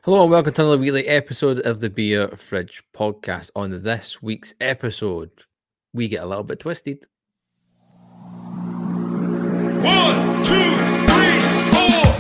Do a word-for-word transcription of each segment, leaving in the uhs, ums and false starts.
Hello and welcome to another weekly episode of the Beer Fridge podcast. On this week's episode, we get a little bit twisted. One, two, three, four.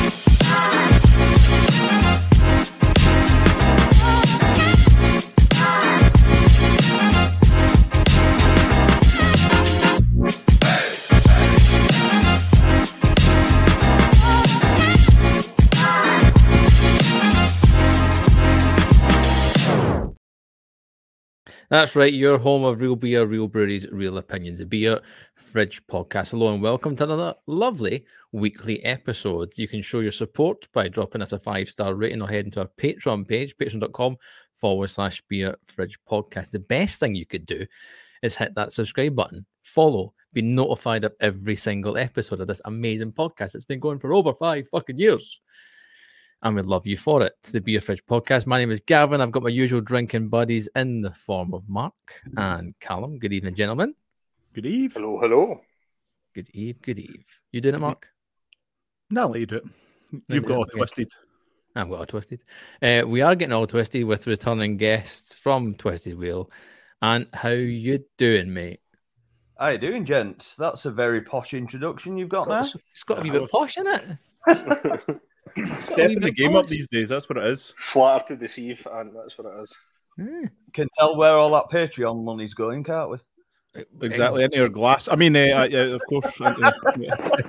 That's right, your home of real beer, real breweries, real opinions. The Beer Fridge podcast. Hello and welcome to another lovely weekly episode. You can show your support by dropping us a five-star rating or heading to our Patreon page, patreon.com forward slash Beer Fridge podcast. The best thing you could do is hit that subscribe button, follow, be notified of every single episode of this amazing podcast. It's been going for over five fucking years. And we love you for it. The Beer Fridge podcast. My name is Gavin. I've got my usual drinking buddies in the form of Mark and Callum. Good evening, gentlemen. Good eve. Hello, hello. Good eve, good eve. You doing it, Mark? No, I'll let you do it. You've No, got all okay. twisted. I've got all twisted. Uh, we are getting all twisted with returning guests from Twisted Wheel. And how you doing, mate? How you doing, gents? That's a very posh introduction you've got there. It's, it's got to be a bit posh, isn't it? Stepping the game up these days, that's what it is. Flatter to deceive, and that's what it is. Mm. Can tell where all that Patreon money's going, can't we? Exactly, into your glass. I mean, uh, yeah, of course. into-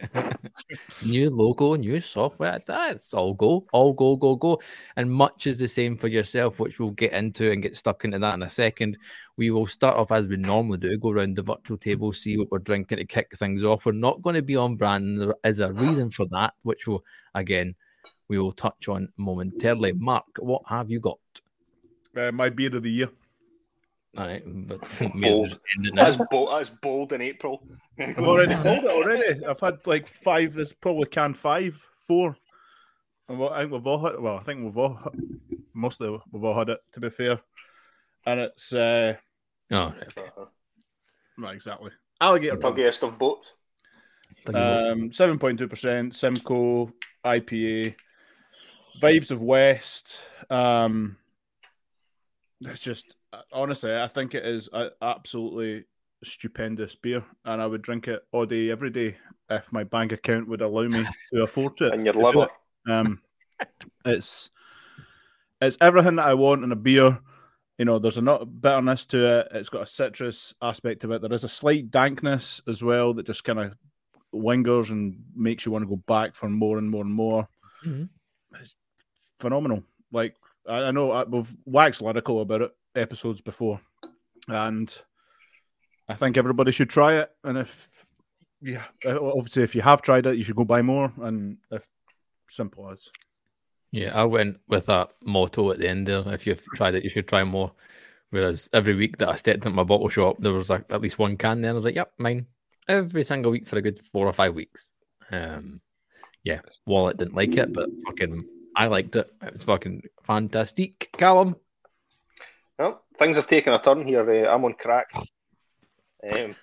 New logo, new software. That's all go, all go, go, go. And much is the same for yourself, which we'll get into and get stuck into that in a second. We will start off as we normally do, go around the virtual table, see what we're drinking to kick things off. We're not going to be on brand, and there is a reason for that, which will, again, we will touch on momentarily. Mark, what have you got? uh, my beer of the year. All right, but Bold. That's, bold, that's bold in April. I've already called it already. I've had like five. There's probably can five, four. And what- I think we've all had. Well, I think we've all mostly we've all had it. To be fair, and it's uh, Oh, right, okay. not exactly alligator. Pub. Tuggiest of boats. Thank you, Mark. Um, seven point two percent Simcoe I P A, vibes of West. Um, it's just honestly, I think it is a absolutely stupendous beer, and I would drink it all day, every day, if my bank account would allow me to afford it. And your to do liver. it. Um, it's it's everything that I want in a beer. You know, there's a not bitterness to it. It's got a citrus aspect of it. There is a slight dankness as well that just kind of lingers and makes you want to go back for more and more and more. Mhm. It's phenomenal. Like, I, I know I, we've waxed lyrical about it episodes before, and I think everybody should try it. And if, yeah, obviously, if you have tried it, you should go buy more. And if simple as. Yeah, I went with a motto at the end there. If you've tried it, you should try more. Whereas every week that I stepped into my bottle shop, there was like at least one can there. I was like, yep, mine. Every single week for a good four or five weeks. Um, yeah, Wallet didn't like it, but fucking I liked it. It was fucking fantastic. Callum? Well, things have taken a turn here. Uh, I'm on crack. Um,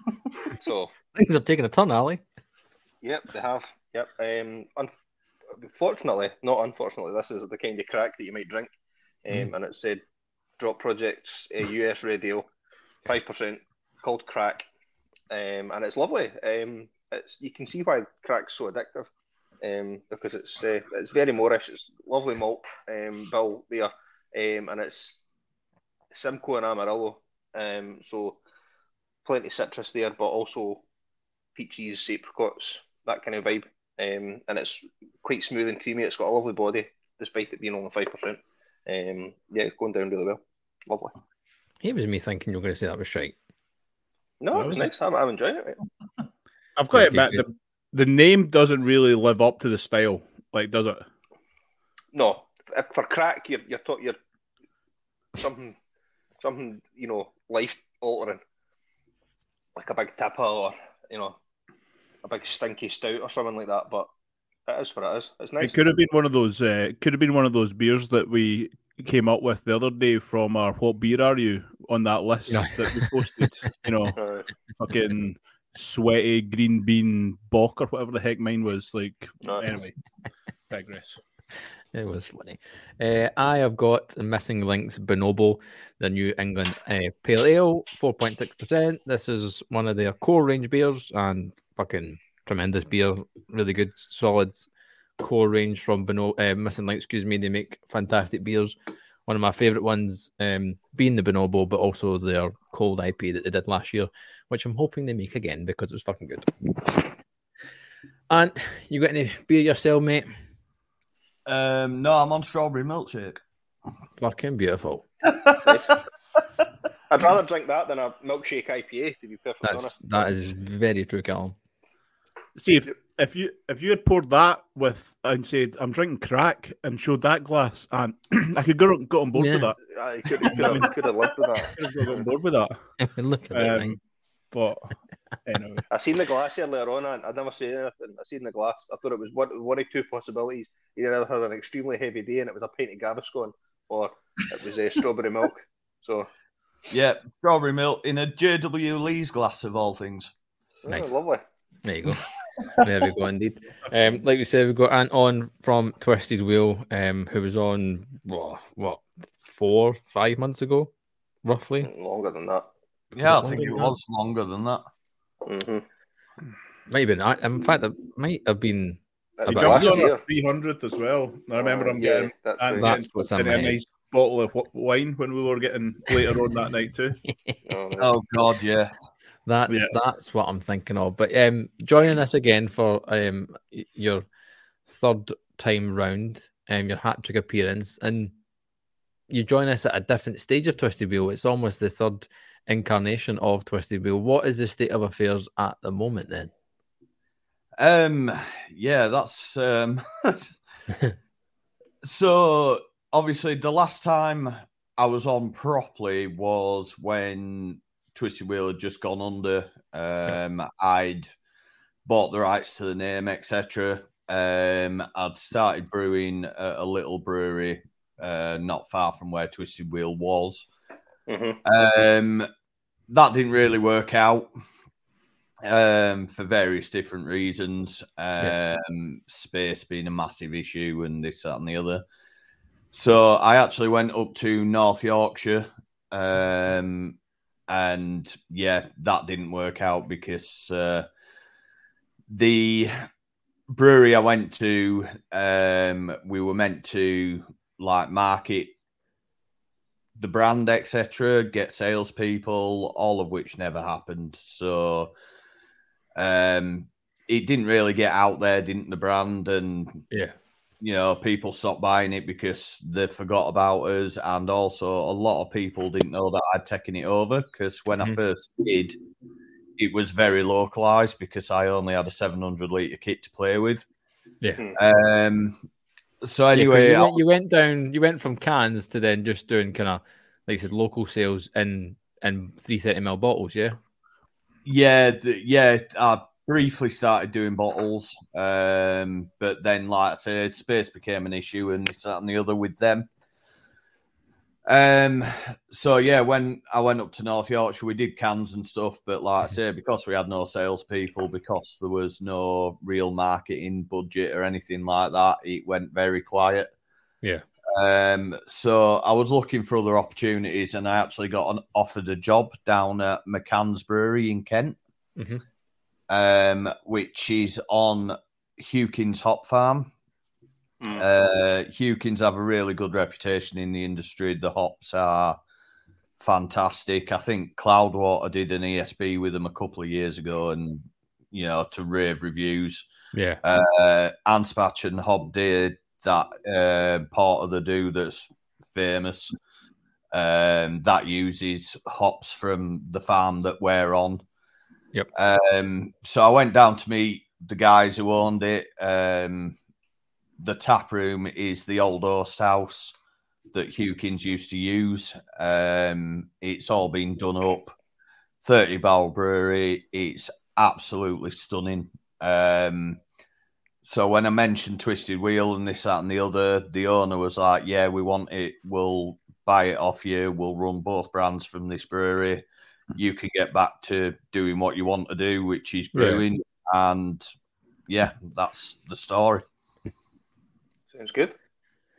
so, Things have taken a turn, Ali. yep, they have. Yep. Um, unfortunately, not unfortunately, this is the kind of crack that you might drink. Um, Mm. And it said Drop Projects, uh, U S radio, five percent, called Crack. Um, and it's lovely. Um, it's you can see why crack's so addictive, um, because it's uh, it's very Moorish. It's lovely malt um, bill there, um, and it's Simcoe and Amarillo. Um, so plenty of citrus there, but also peaches, apricots, that kind of vibe. Um, and it's quite smooth and creamy. It's got a lovely body, despite it being only five percent. Um, yeah, it's going down really well. Lovely. It was me thinking you were going to say that was right. No, it was nice. I'm, I'm enjoying it. Mate. I've got to Yeah, admit, the, the name doesn't really live up to the style. Like, does it? No, if, for crack, you're you're, talk, you're something, something you know, life altering, like a big tipper or you know, a big stinky stout or something like that. But it is what it is. It's nice. It could have been one of those. Uh, could have been one of those beers that we came up with the other day from our "What beer are you?" on that list No. that we posted. You know, Uh, fucking sweaty green bean bock or whatever the heck mine was. Like, No. anyway, digress. It was funny. Uh, I have got Missing Links Bonobo, the New England uh, Pale Ale, four point six percent. This is one of their core range beers and fucking tremendous beer. Really good, solid core range from Bono- uh, Missing Links. Excuse me. They make fantastic beers. One of my favourite ones um, being the Bonobo, but also their cold I P A that they did last year, which I'm hoping they make again because it was fucking good. And you got any beer yourself, mate? Um, no, I'm on strawberry milkshake. Fucking beautiful. I'd rather drink that than a milkshake I P A, to be perfectly That's honest. that is very true, Callum. See, if, if you if you had poured that with and said, I'm drinking crack and showed that glass, and I could go, go on board Yeah. with that. I could have, could have, could have lived with that. I could have got on board with that. Look at that Um, thing. but anyway, I seen the glass earlier on, and I'd never seen anything. I seen the glass. I thought it was one, one of two possibilities. Either I had an extremely heavy day and it was a pint of Gaviscon, or it was uh, strawberry milk. So, Yeah, strawberry milk in a J W Lee's glass of all things. oh, Nice. lovely. There you go. There we go, indeed. Um, like we said, we've got Anton from Twisted Wheel, um, who was on what, what four, five months ago, roughly. Longer than that. Yeah, I it think it longer than was longer than that. Mm-hmm. Might have been. I- In fact, it might have been. It he About was jumped last on year. a three hundred as well. I remember Uh, him yeah, getting, that's and right. That's what's in getting my a head. nice bottle of wh- wine when we were getting later on that night too. Oh, no. Oh God, yes. That's Yeah. that's what I'm thinking of. But um, joining us again for um y- your third time round, um, your hat trick appearance, and you join us at a different stage of Twisted Wheel. It's almost the third incarnation of Twisted Wheel. What is the state of affairs at the moment then? Um, yeah, that's um. So obviously, the last time I was on properly was when Twisted Wheel had just gone under. Um, I'd bought the rights to the name, et cetera. Um, I'd started brewing at a little brewery uh, not far from where Twisted Wheel was. Mm-hmm. Um, that didn't really work out um, for various different reasons. Um, Yeah. Space being a massive issue and this, that, and the other. So I actually went up to North Yorkshire. Um, and yeah, that didn't work out because uh, the brewery I went to, um, we were meant to like market the brand, et cetera, get salespeople, all of which never happened. So um, it didn't really get out there, didn't the brand? And, Yeah. you know, people stopped buying it because they forgot about us. And also a lot of people didn't know that I'd taken it over because when Mhm. I first did, it was very localized because I only had a seven hundred litre kit to play with. Yeah. Um, so Yeah, 'cause anyway, you, I went, you went down. You went from cans to then just doing kind of, like you said, local sales in in three thirty ml bottles. Yeah. Yeah, th- yeah. I briefly started doing bottles, um, but then, like I said, space became an issue, and this, that, and the other with them. Um, so yeah, when I went up to North Yorkshire, we did cans and stuff, but like I say, because we had no salespeople, because there was no real marketing budget or anything like that, it went very quiet. Yeah. Um, so I was looking for other opportunities, and I actually got an, offered a job down at McCann's Brewery in Kent, Mhm. um, which is on Hewkins Hop Farm. Mm. Uh, Hewkins have a really good reputation in the industry. The hops are fantastic. I think Cloudwater did an E S B with them a couple of years ago, and you know, to rave reviews. Yeah. Uh, Anspach and Hob did that uh, part of the do that's famous. Um, that uses hops from the farm that we're on. Yep. Um, so I went down to meet the guys who owned it. Um, the tap room is the old Oast House that Hewkins used to use. Um, it's all been done up. thirty barrel brewery. It's absolutely stunning. Um, so when I mentioned Twisted Wheel and this, that, and the other, the owner was like, yeah, we want it. We'll buy it off you. We'll run both brands from this brewery. You can get back to doing what you want to do, which is brewing. Yeah. And yeah, that's the story. Sounds good.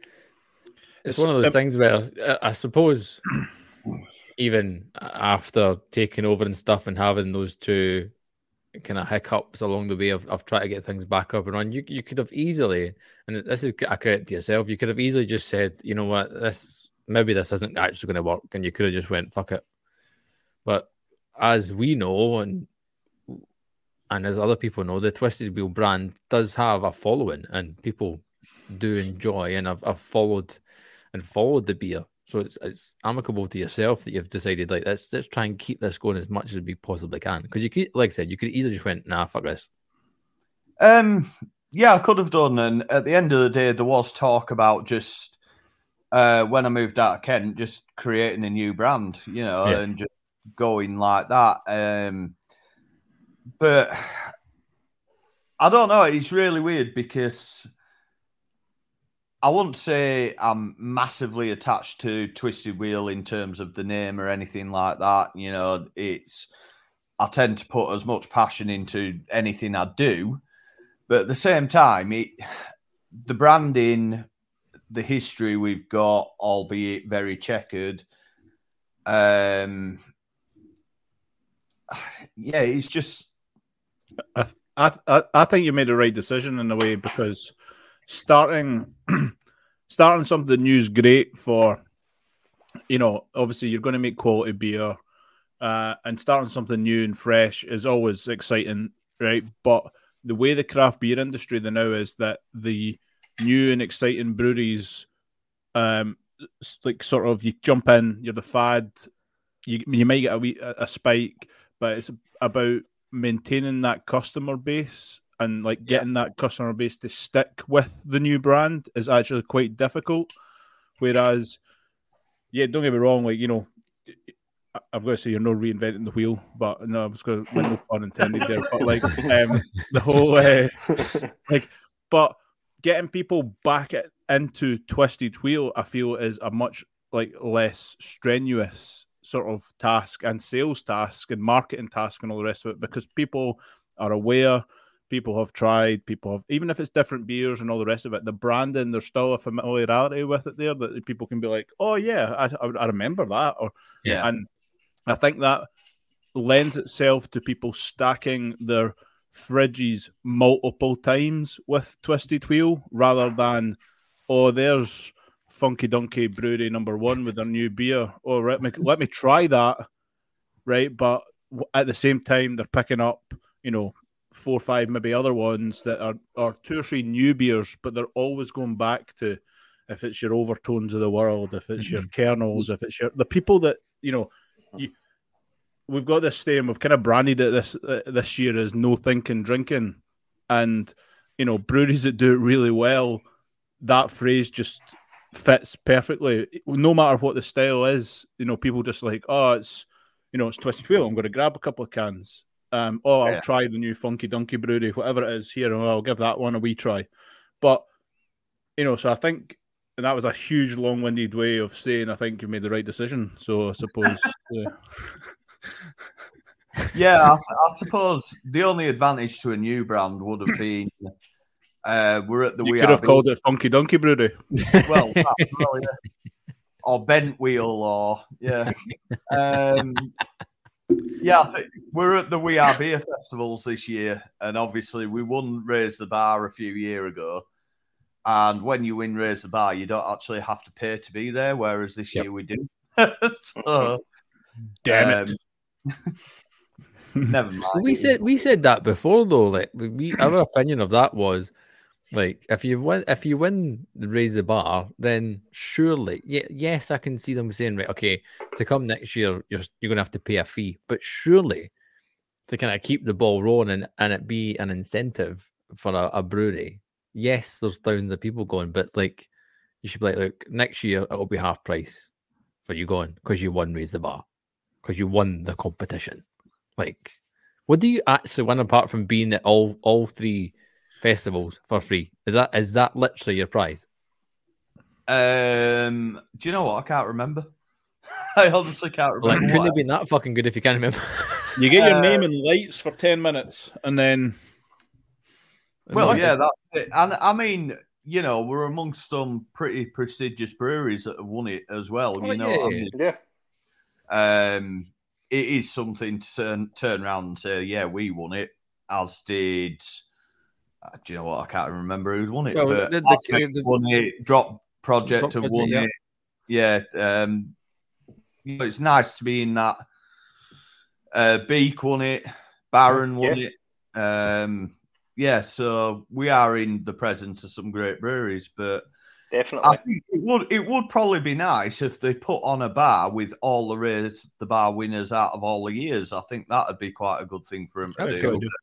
It's one of those things where uh, I suppose even after taking over and stuff and having those two kind of hiccups along the way of, of trying to get things back up and on, you you could have easily, and this is a credit to yourself, you could have easily just said, you know what, this maybe this isn't actually going to work, and you could have just went fuck it. But as we know, and and as other people know, the Twisted Wheel brand does have a following, and people do enjoy, and I've, I've followed and followed the beer. So it's it's amicable to yourself that you've decided, like, let's let's try and keep this going as much as we possibly can. Because you could, like I said, you could easily just went, nah, fuck this. Um, yeah, I could have done. And at the end of the day, there was talk about just uh, when I moved out of Kent, just creating a new brand, you know, yeah. and just going like that. Um, but I don't know. It's really weird because I wouldn't say I'm massively attached to Twisted Wheel in terms of the name or anything like that. You know, it's I tend to put as much passion into anything I do, but at the same time, it the branding, the history we've got, albeit very checkered. Um, yeah, it's just. I I I think you made the right decision in a way, because starting starting something new is great for, you know, obviously you're going to make quality beer, uh, and starting something new and fresh is always exciting, right? But the way the craft beer industry now is that the new and exciting breweries, um, like sort of you jump in, you're the fad, you you might get a wee, a spike, but it's about maintaining that customer base. And like getting yeah. that customer base to stick with the new brand is actually quite difficult. Whereas, yeah, don't get me wrong, like, you know, I've got to say you're not reinventing the wheel, but no, I was going to, no pun intended there. But like um, the whole, uh, like, but getting people back at, into Twisted Wheel, I feel is a much like less strenuous sort of task and sales task and marketing task and all the rest of it, because people are aware. People have tried, people have, even if it's different beers and all the rest of it, the branding, there's still a familiarity with it there that people can be like, oh yeah, I, I remember that. Or yeah. And I think that lends itself to people stacking their fridges multiple times with Twisted Wheel rather than, oh, there's Funky Donkey Brewery number one with their new beer. Oh, let me, let me try that. Right. But at the same time, they're picking up, you know, four or five maybe other ones that are, are two or three new beers, but they're always going back to, if it's your Overtones of the world, if it's mm-hmm. your Kernels, if it's your the people that, you know, you, we've got this saying, we've kind of branded it this uh, this year as no thinking drinking, and you know, breweries that do it really well, that phrase just fits perfectly. No matter what the style is, you know, people just like, oh, it's, you know, it's Twisted Wheel, I'm going to grab a couple of cans. Um, oh, I'll yeah. try the new Funky Donkey Brewery, whatever it is here, and I'll give that one a wee try. But, you know, so I think, and that was a huge, long-winded way of saying I think you made the right decision. So I suppose... yeah, yeah I, I suppose the only advantage to a new brand would have been uh, we're at the... You we could have called it Funky Donkey Brewery. Well, that, well yeah. Or Bent Wheel, or... Yeah. Um... Yeah, I think we're at the We Are Beer festivals this year, and obviously we won Raise the Bar a few years ago. And when you win Raise the Bar, you don't actually have to pay to be there, whereas this yep. year we do. So, damn um, it! Never mind. We said we said that before, though. Like we, our opinion of that was, like, if you win, if you win Raise the Bar, then surely, yeah, yes, I can see them saying, right, okay, to come next year, you're you're going to have to pay a fee, but surely to kind of keep the ball rolling and, and it be an incentive for a, a brewery. Yes, there's thousands of people going, but like, you should be like, look, next year it'll be half price for you going because you won Raise the Bar, because you won the competition. Like, what do you actually win apart from being at all all three festivals for free? Is that is that literally your prize? Um, do you know what? I can't remember. I honestly can't remember. Like, couldn't what... have been that fucking good if you can't remember. You get your uh, name in lights for ten minutes, and then. Well, yeah, that's it. And I mean, you know, we're amongst some pretty prestigious breweries that have won it as well. Oh, you know yeah. what I mean? Yeah. Um, it is something to turn, turn around and say, yeah, we won it, as did, uh, do you know what? I can't remember who's won it, Well, but the- the- Aztec the- won it, Drop Project Drop have Project, won yeah. it. Yeah. Um, you know, it's nice to be in that. Uh, Beak won it, Baron won Yeah. it. Um, yeah, so we are in the presence of some great breweries, but Definitely. I think it would it would probably be nice if they put on a bar with all the race, the bar winners out of all the years. I think that would be quite a good thing for them to That'd do. be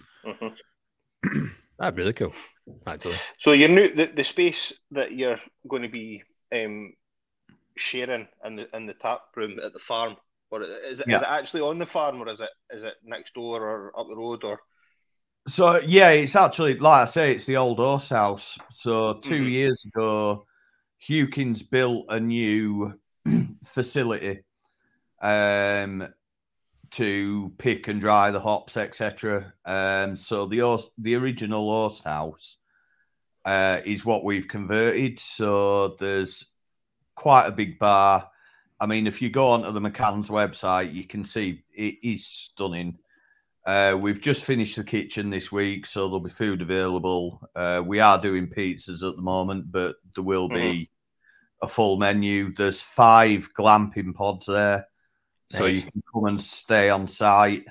Mhm. That'd be really cool, actually. So you knew the, the space that you're going to be um, sharing in the in the tap room at the farm, or is it, Yeah. is it actually on the farm, or is it is it next door or up the road, or? So yeah, it's actually, like I say, it's the old horse house. So two Mhm. years ago, Hewkins built a new facility um, to pick and dry the hops, et cetera. Um, so the horse, the original horse house uh, is what we've converted. So there's quite a big bar. I mean, if you go onto the McCann's website, you can see it is stunning. Uh, we've just finished the kitchen this week, so there'll be food available. Uh, we are doing pizzas at the moment, but there will be a full menu. There's five glamping pods there, so Nice. you can come and stay on site.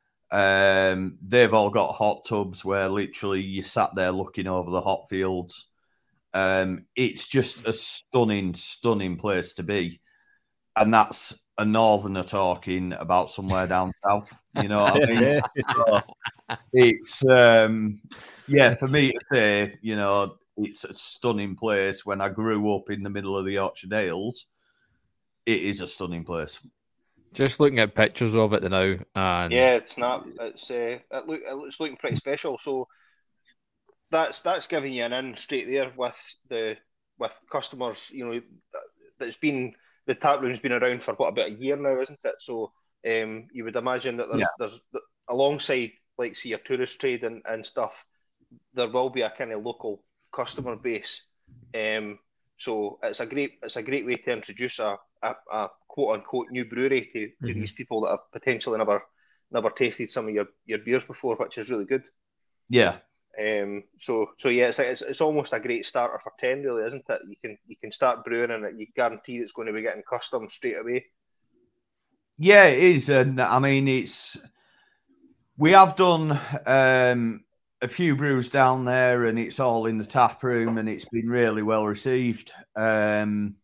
Um, they've all got hot tubs where literally you sat there looking over the hop fields. Um, it's just a stunning, stunning place to be. And that's a northerner talking about somewhere down south. You know what I mean? So it's, um, yeah, for me to say, you know, it's a stunning place. When I grew up in the middle of the Yorkshire Dales, it is a stunning place. Just looking at pictures of it now, and Yeah, it's not. It's uh, it look it's looking pretty special. So that's that's giving you an in straight there with the with customers. You know, that's been the tap room's been around for what, about a year now, isn't it? So um, you would imagine that there's Yeah. there's alongside, like, see, your tourist trade and, and stuff, there will be a kind of local customer base. Um, so it's a great it's a great way to introduce a, a, a quote unquote new brewery to, to Mhm. these people that have potentially never never tasted some of your, your beers before, which is really good. Yeah. Um, so so yeah, it's, it's it's almost a great starter for ten, really, isn't it? You can you can start brewing and you guarantee it's going to be getting custom straight away. Yeah, it is. And I mean, it's, we have done um, a few brews down there, and it's all in the tap room, and it's been really well received. Um,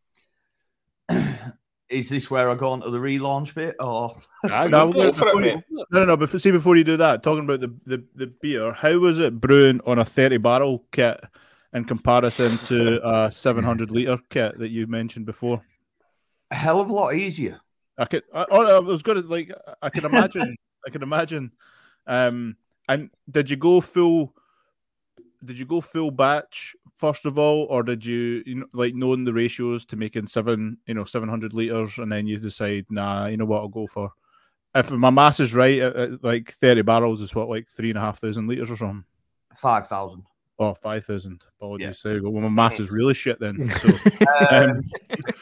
is this where I go on to the relaunch bit, or? Ah, No, go we're for it, gonna- for it, before mate. you- No, no, no. Before, see, before you do that, talking about the, the, the beer, how was it brewing on a thirty barrel kit in comparison to a seven hundred litre kit that you mentioned before? A hell of a lot easier. I could, I, oh, I was going to, like, I can imagine, I can imagine. Um, and did you go full, did you go full batch first of all, or did you, you know, like, knowing the ratios to making seven, you know, seven hundred litres, and then you decide, nah, you know what, I'll go for, if my maths is right, uh, uh, like thirty barrels is what, like three and a half thousand litres or something? five thousand. Oh, five thousand. Apologies. Yeah. So, well, my maths is really shit then. So, Um, um,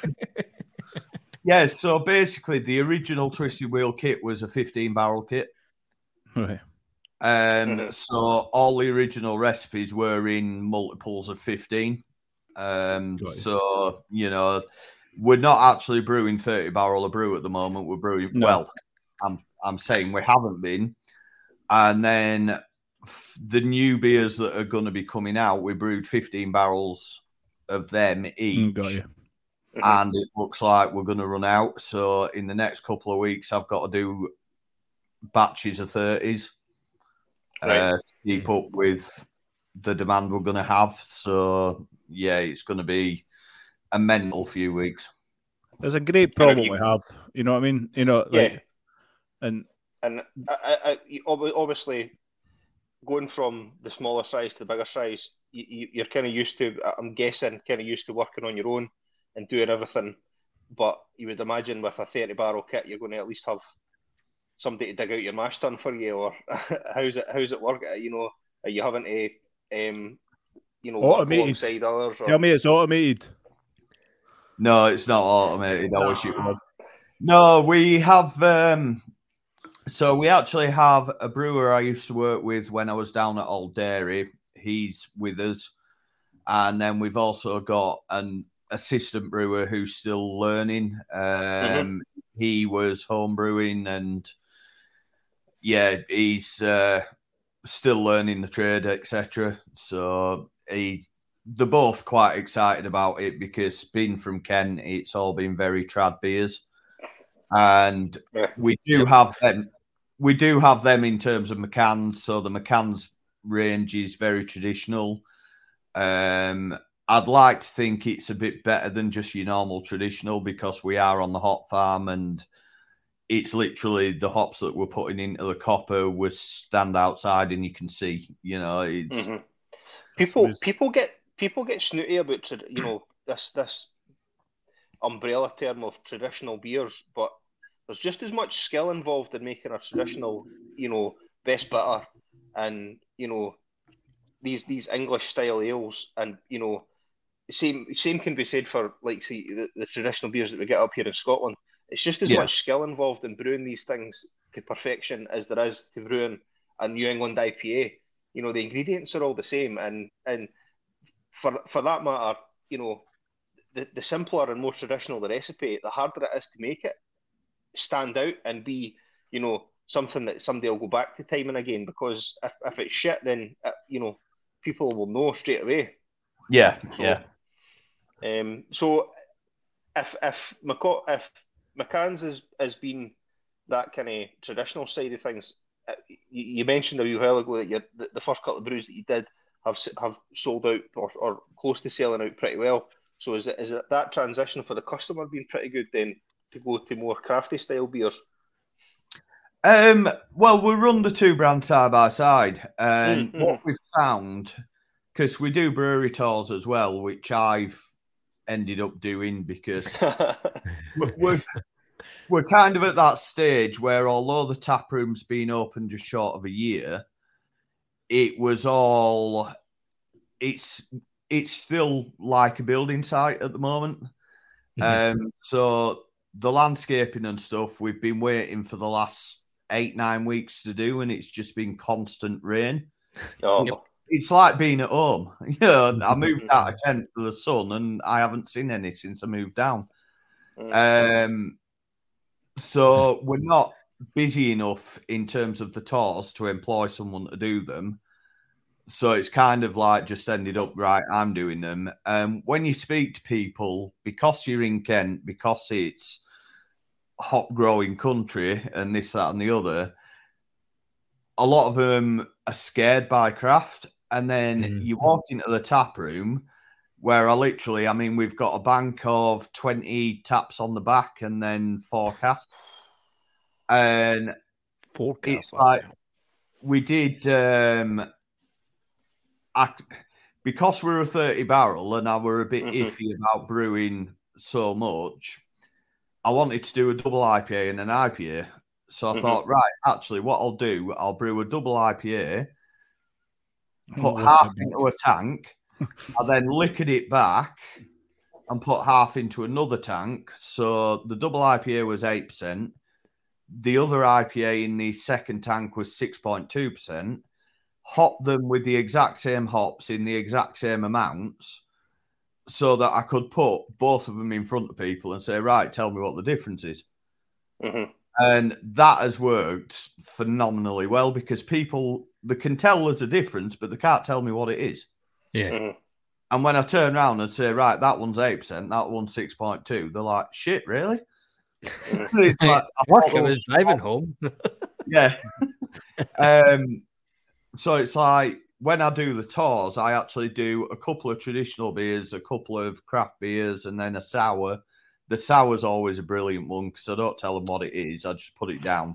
yeah, so basically the original Twisted Wheel kit was a fifteen barrel kit. right. Um, Mhm. so all the original recipes were in multiples of fifteen. Um, Got you. so, you know, we're not actually brewing thirty barrel of brew at the moment. We're brewing, No. well, I'm, I'm saying we haven't been. And then f- the new beers that are going to be coming out, we brewed fifteen barrels of them each. Mm, got you. Mhm. And it looks like we're going to run out. So in the next couple of weeks, I've got to do batches of thirties Right. uh, to keep up with the demand we're going to have. So yeah, it's going to be a mental few weeks. There's a great And if problem you- we have. You know what I mean? You know, Yeah. like, and And I, I, I, you- ob- obviously, going from the smaller size to the bigger size, you, you, you're kind of used to, I'm guessing, kind of used to working on your own and doing everything. But you would imagine with a thirty barrel kit, you're going to at least have somebody to dig out your mash tun for you, or how's it how's it work? You know, are you having to um, you know, work Automated. alongside others? Or... Tell me it's automated. No, it's not automated. I wish it was. No, we have. Um, so we actually have a brewer I used to work with when I was down at Old Dairy. He's with us, and then we've also got an assistant brewer who's still learning. Um, mm-hmm. He was home brewing, and yeah, he's uh, still learning the trade, et cetera. So he. They're both quite excited about it because being from Kent, it's all been very trad beers, and we do have them. We do have them in terms of McCann's. So the McCann's range is very traditional. Um, I'd like to think it's a bit better than just your normal traditional because we are on the hop farm, and it's literally the hops that we're putting into the copper will stand outside and you can see. You know, it's mm-hmm. people. People get. People get snooty about, you know, this this umbrella term of traditional beers, but there's just as much skill involved in making a traditional, you know, best bitter and, you know, these these English style ales, and, you know, same same can be said for, like, see, the, the traditional beers that we get up here in Scotland. It's just as yeah. much skill involved in brewing these things to perfection as there is to brewing a New England I P A. You know, the ingredients are all the same, and and For for that matter, you know, the, the simpler and more traditional the recipe, the harder it is to make it stand out and be, you know, something that somebody will go back to time and again. Because if, if it's shit, then, uh, you know, people will know straight away. Yeah, so, yeah. Um. So if if McCaw, if McCann's has, has been that kind of traditional side of things, uh, you, you mentioned a wee while ago that you the, the first couple of brews that you did have have sold out or, or close to selling out pretty well. So is it is it that transition for the customer been pretty good then to go to more crafty style beers? Um, well, we run the two brands side by side, and mm-hmm. what we've found, because we do brewery tours as well, which I've ended up doing because we're, we're kind of at that stage where although the tap room's been open just short of a year, it was all, it's it's still like a building site at the moment. Mm-hmm. Um, so the landscaping and stuff, we've been waiting for the last eight, nine weeks to do, and it's just been constant rain. Oh. It's, it's like being at home. You know, I moved out of Kent for the sun, and I haven't seen any since I moved down. Mm-hmm. Um, so we're not busy enough in terms of the tours to employ someone to do them. So it's kind of like just ended up, right, I'm doing them. Um, when you speak to people, because you're in Kent, because it's hop growing country and this, that, and the other, a lot of them are scared by craft. And then mm. you walk into the tap room where I literally, I mean, we've got a bank of twenty taps on the back and then forecast. And forecast, it's like, we did... Um, I, because we're a thirty barrel and I were a bit mm-hmm. iffy about brewing so much, I wanted to do a double I P A and an I P A. So I mm-hmm. thought, right, actually, what I'll do, I'll brew a double I P A, put oh, half into a tank, I then liquored it back and put half into another tank. So the double I P A was eight percent. The other I P A in the second tank was six point two percent. Hop them with the exact same hops in the exact same amounts so that I could put both of them in front of people and say, right, tell me what the difference is. Mm-hmm. And that has worked phenomenally well because people, they can tell there's a difference, but they can't tell me what it is. Yeah. Mm-hmm. And when I turn around and say, right, that one's eight percent, that one's six point two, they're like, shit, really? It's like, I, I was driving home. Yeah. um, So it's like when I do the tours, I actually do a couple of traditional beers, a couple of craft beers, and then a sour. The sour's always a brilliant one because I don't tell them what it is. I just put it down.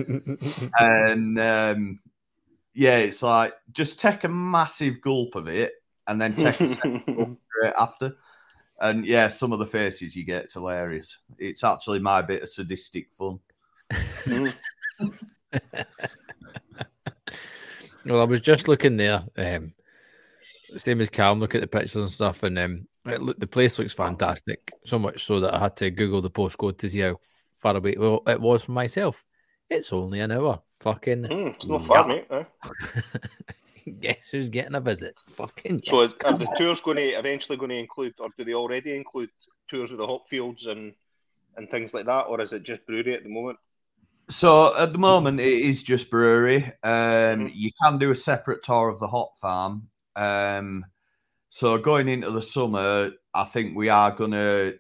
and um, yeah, it's like just take a massive gulp of it and then take a second gulp straight after. And yeah, some of the faces you get, it's hilarious. It's actually my bit of sadistic fun. Well, I was just looking there. Um, same as Cam. Look at the pictures and stuff, and um, it look, the place looks fantastic. So much so that I had to Google the postcode to see how far away well it was from myself. It's only an hour. Fucking. Mm, it's not far, mate. Eh? Guess who's getting a visit? Fucking. So yes. is, are the tours going to eventually going to include, or do they already include tours of the hop fields and and things like that, or is it just brewery at the moment? So at the moment, it is just brewery. Um, Mm-hmm. You can do a separate tour of the hop farm. Um, so going into the summer, I think we are gonna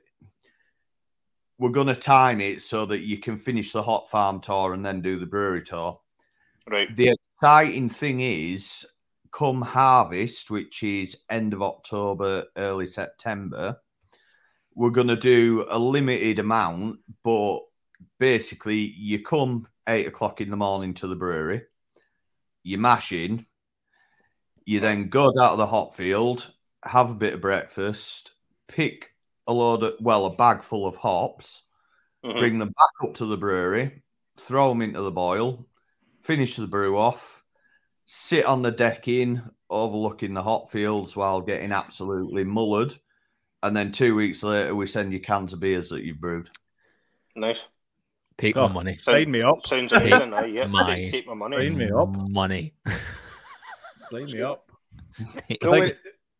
we're gonna time it so that you can finish the hop farm tour and then do the brewery tour. Right. The exciting thing is, come harvest, which is end of October, early September, we're going to do a limited amount, but basically you come eight o'clock in the morning to the brewery, you mash in, you then go down to the hop field, have a bit of breakfast, pick a load of, well, a bag full of hops, Mhm. bring them back up to the brewery, throw them into the boil, finish the brew off, sit on the decking overlooking the hop fields while getting absolutely mullered. And then two weeks later, we send you cans of beers that you've brewed. Nice. Take Oh, my money. sign me up. Sounds amazing. Aye, yeah. my- Take, take my money. Sign me up. Money. Sign me up. The I only,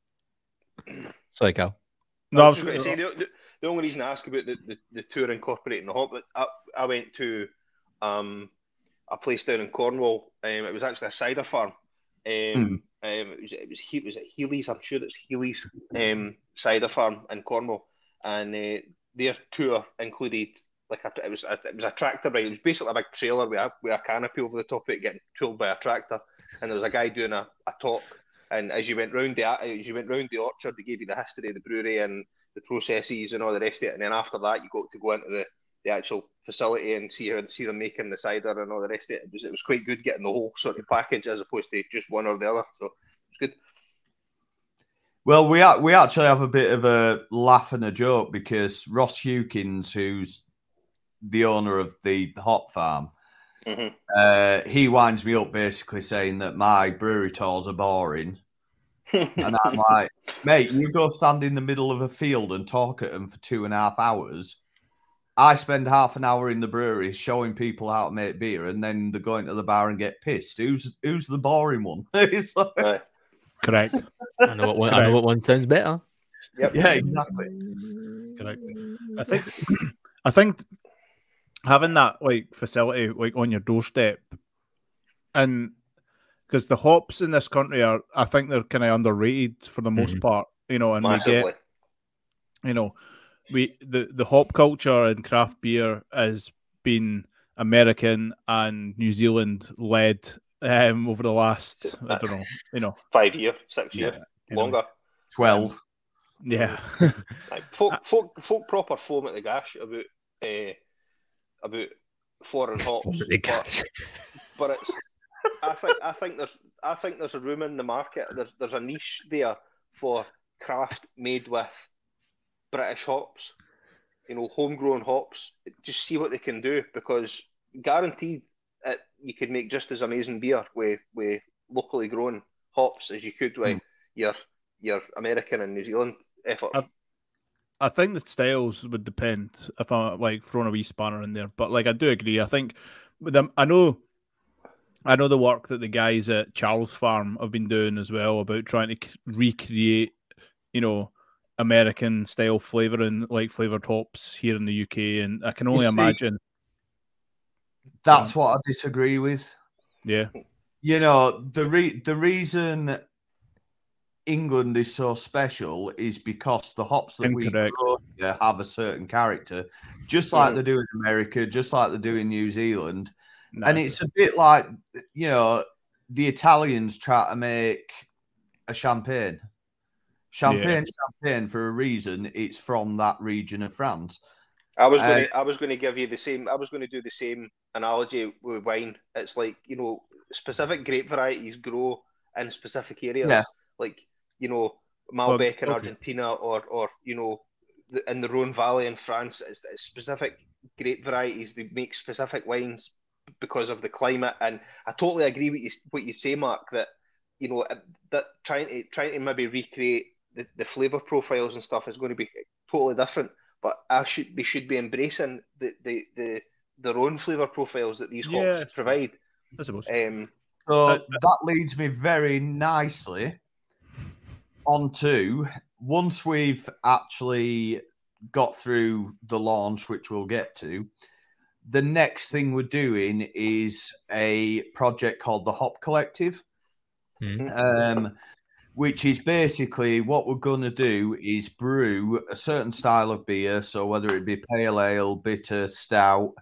Sorry, Cal. No, I I was was just going to say the, the, the only reason I ask about the, the, the tour incorporating the hop, I, I went to um, a place down in Cornwall. Um, it was actually a cider farm. Um, um, it was it was He- was it Healy's? I'm sure it's Healy's um, cider farm in Cornwall, and uh, their tour included like a, it was a, it was a tractor ride. It was basically a big trailer with a with a canopy over the top of it, getting pulled by a tractor, and there was a guy doing a, a talk. And as you went round the as you went round the orchard, they gave you the history of the brewery and the processes and all the rest of it. And then after that, you got to go into the, the actual facility and see how see them making the cider and all the rest of it. It was it was quite good getting the whole sort of package as opposed to just one or the other. So it's good. Well, we are, we actually have a bit of a laugh and a joke because Ross Hewkins, who's the owner of the hop farm, Mm-hmm. uh, he winds me up basically saying that my brewery tours are boring. And I'm like, mate, you go stand in the middle of a field and talk at them for two and a half hours. I spend half an hour in the brewery showing people how to make beer, and then they're going to the bar and get pissed. Who's who's the boring one? It's like, Right. correct. I know what one, I know what one sounds better. Yep. yeah, exactly. Correct. I think I think having that like facility like on your doorstep, and because the hops in this country are, I think they're kind of underrated for the most Mhm. part, you know, and Massively. we get, you know, we the the hop culture in craft beer has been American and New Zealand led um, over the last, I don't know, you know, Five year, six years, you know, longer. twelve. yeah. Like, folk, folk, folk proper foam at the gash about uh, about foreign hops, Foam at the but, gash. but it's. I think I think there's I think there's a room in the market. There's there's a niche there for craft made with British hops, you know, homegrown hops. Just see what they can do, because guaranteed it, you could make just as amazing beer with with locally grown hops as you could with Mm. your your American and New Zealand efforts. I- I think the styles would depend if I'm like throwing a wee spanner in there, but like I do agree. I think with them, I know, I know the work that the guys at Charles Farm have been doing as well about trying to c- recreate, you know, American style flavoring, like flavored hops here in the U K, and I can only see- imagine. That's what I disagree with. Yeah, You know, the re- the reason England is so special is because the hops that Incorrect. we grow here have a certain character, just like Mm. they do in America, just like they do in New Zealand. nah, And it's a bit like, you know, the Italians try to make a champagne. Champagne, champagne for a reason. It's from that region of France. I was Uh, going to I was going to give you the same. I was going to do the same analogy with wine. It's like, you know, specific grape varieties grow in specific areas. Yeah. Like, you know, Malbec in okay. Argentina, or or you know, the, in the Rhone Valley in France. It's, it's specific grape varieties. They make specific wines because of the climate. And I totally agree with you what you say, Mark. That you know, that trying to trying to maybe recreate the, the flavor profiles and stuff is going to be totally different. But I should they should be embracing the the, the their own flavor profiles that these Yeah, I hops suppose. provide. I suppose. Um, So Uh, that leads me very nicely onto once we've actually got through the launch, which we'll get to. The next thing we're doing is a project called the Hop Collective, Mm. um, which is basically what we're going to do is brew a certain style of beer. So whether it be pale ale, bitter, stout,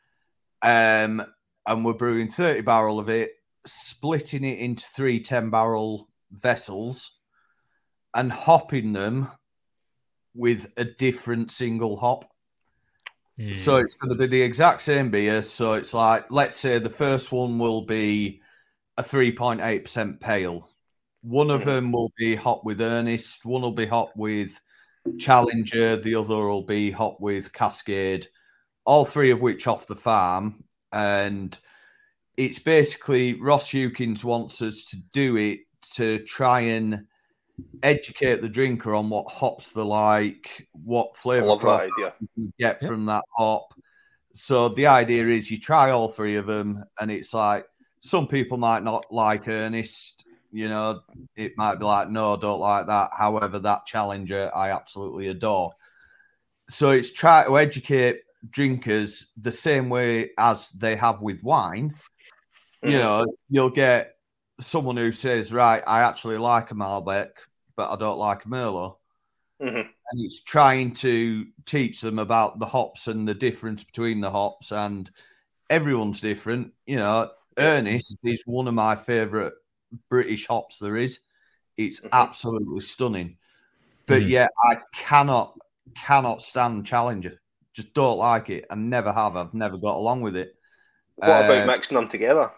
um, and we're brewing thirty barrel of it, splitting it into three ten barrel vessels and hopping them with a different single hop. Mm. So it's going to be the exact same beer. So it's like, let's say the first one will be a three point eight percent pale. One of Mhm. them will be hop with Ernest. One will be hop with Challenger. The other will be hop with Cascade. All three of which off the farm. And it's basically Ross Hukins wants us to do it to try and educate the drinker on what hops they like, what I flavour love that profile idea. you can get Yep. from that hop. So the idea is you try all three of them, and it's like some people might not like Ernest. You know, it might be like, no, don't like that. However, that Challenger I absolutely adore. So it's try to educate drinkers the same way as they have with wine. You Mhm. know, you'll get someone who says, right, I actually like a Malbec, but I don't like a Merlot. Mhm. And it's trying to teach them about the hops and the difference between the hops, and everyone's different. You know, Ernest is one of my favourite British hops there is. It's Mhm. absolutely stunning. But Mhm. yet I cannot, cannot stand Challenger. Just don't like it. I never have. I've never got along with it. What Uh, about mixing them together?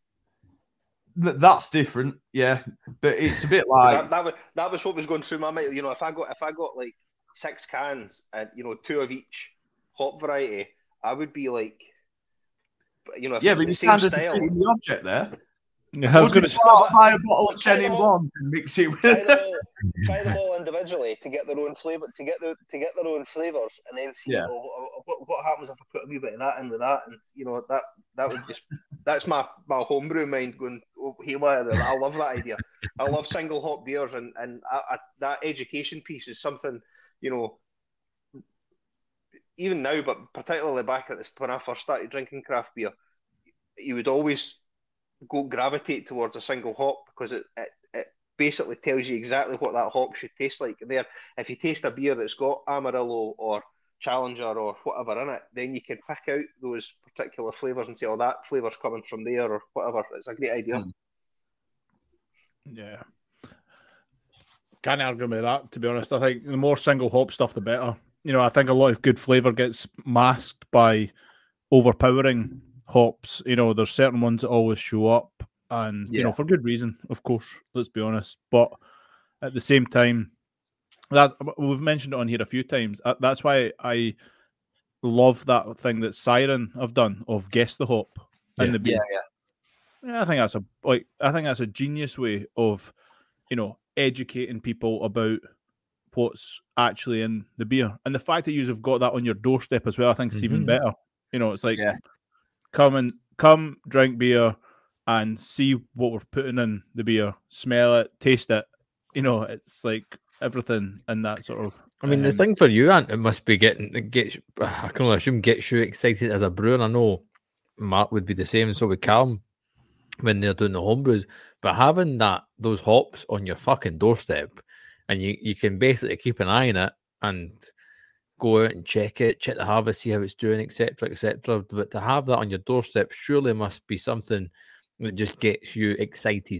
Th- That's different, yeah. But it's a bit 'Cause like, that, that was that was what was going through my mind. You know, if I got if I got like six cans and you know two of each hop variety, I would be like, you know, if yeah, it was but the you're same kind of style, defeating the object there. Yeah, I was Would going you to. go out No, and buy a but- bottle but of try Chenin them all. Blanc and mix it with? try them all, try them all individually to get their own flavor, to get the to get their own flavors, and then see Yeah. oh, oh, what, what happens if I put a wee bit of that in with that, and you know that that would just that's my my homebrew mind going oh, haywire. I love that idea. I love single hop beers, and and I, I, that education piece is something you know. Even now, but particularly back at this when I first started drinking craft beer, you would always go gravitate towards a single hop because it, it, it basically tells you exactly what that hop should taste like. And there, if you taste a beer that's got Amarillo or Challenger or whatever in it, then you can pick out those particular flavors and say, "Oh, that flavor's coming from there," or whatever. It's a great idea. Hmm. Yeah. Can't argue with that, to be honest. I think the more single hop stuff, the better. You know, I think a lot of good flavour gets masked by overpowering hops. You know, there's certain ones that always show up, and, you know, Yeah. for good reason, of course, let's be honest. But at the same time, that we've mentioned it on here a few times. Uh, That's why I love that thing that Siren have done of guess the hop in Yeah. the beer. Yeah, yeah. Yeah, I think that's a like I think that's a genius way of, you know, educating people about what's actually in the beer. And the fact that you have got that on your doorstep as well, I think is even Mhm. better. You know, it's like Yeah. come and come drink beer and see what we're putting in the beer, smell it, taste it. You know, it's like everything in that sort of I mean, the um, thing for you, Ant, it must be getting it gets. I can only assume gets you excited as a brewer. I know Mark would be the same, and so would Callum when they're doing the homebrews. But having that those hops on your fucking doorstep, and you you can basically keep an eye on it and go out and check it, check the harvest, see how it's doing, et cetera, et cetera. But to have that on your doorstep surely must be something that just gets you excited.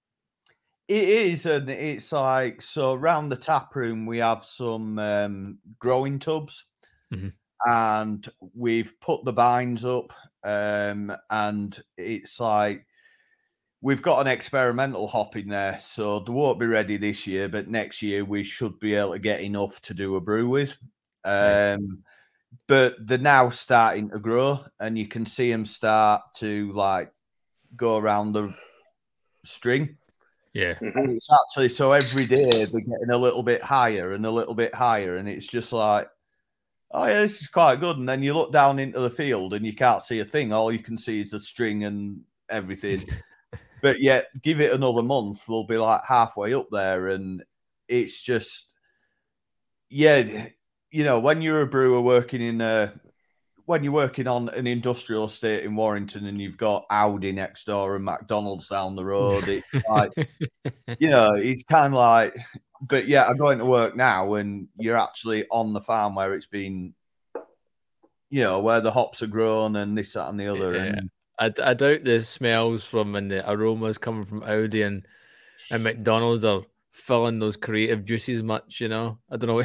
It is, and it's like, so around the tap room, we have some um, growing tubs, Mhm. and we've put the binds up, um, and it's like, we've got an experimental hop in there, so they won't be ready this year, but next year we should be able to get enough to do a brew with. Nice. Um, but they're now starting to grow, and you can see them start to like go around the string. Yeah. Mhm. And it's actually so every day they're getting a little bit higher and a little bit higher, and it's just like, oh yeah, this is quite good. And then you look down into the field and you can't see a thing. All you can see is the string and everything. But yet, give it another month, they'll be like halfway up there, and it's just, yeah, you know, when you're a brewer working in a, when you're working on an industrial estate in Warrington and you've got Audi next door and McDonald's down the road, it's like, you know, it's kind of like, but yeah, I'm going to work now and you're actually on the farm where it's been, you know, where the hops are grown and this, that, and the other. Yeah. And I, I doubt the smells from and the aromas coming from Audi and, and McDonald's are filling those creative juices much, you know? I don't know.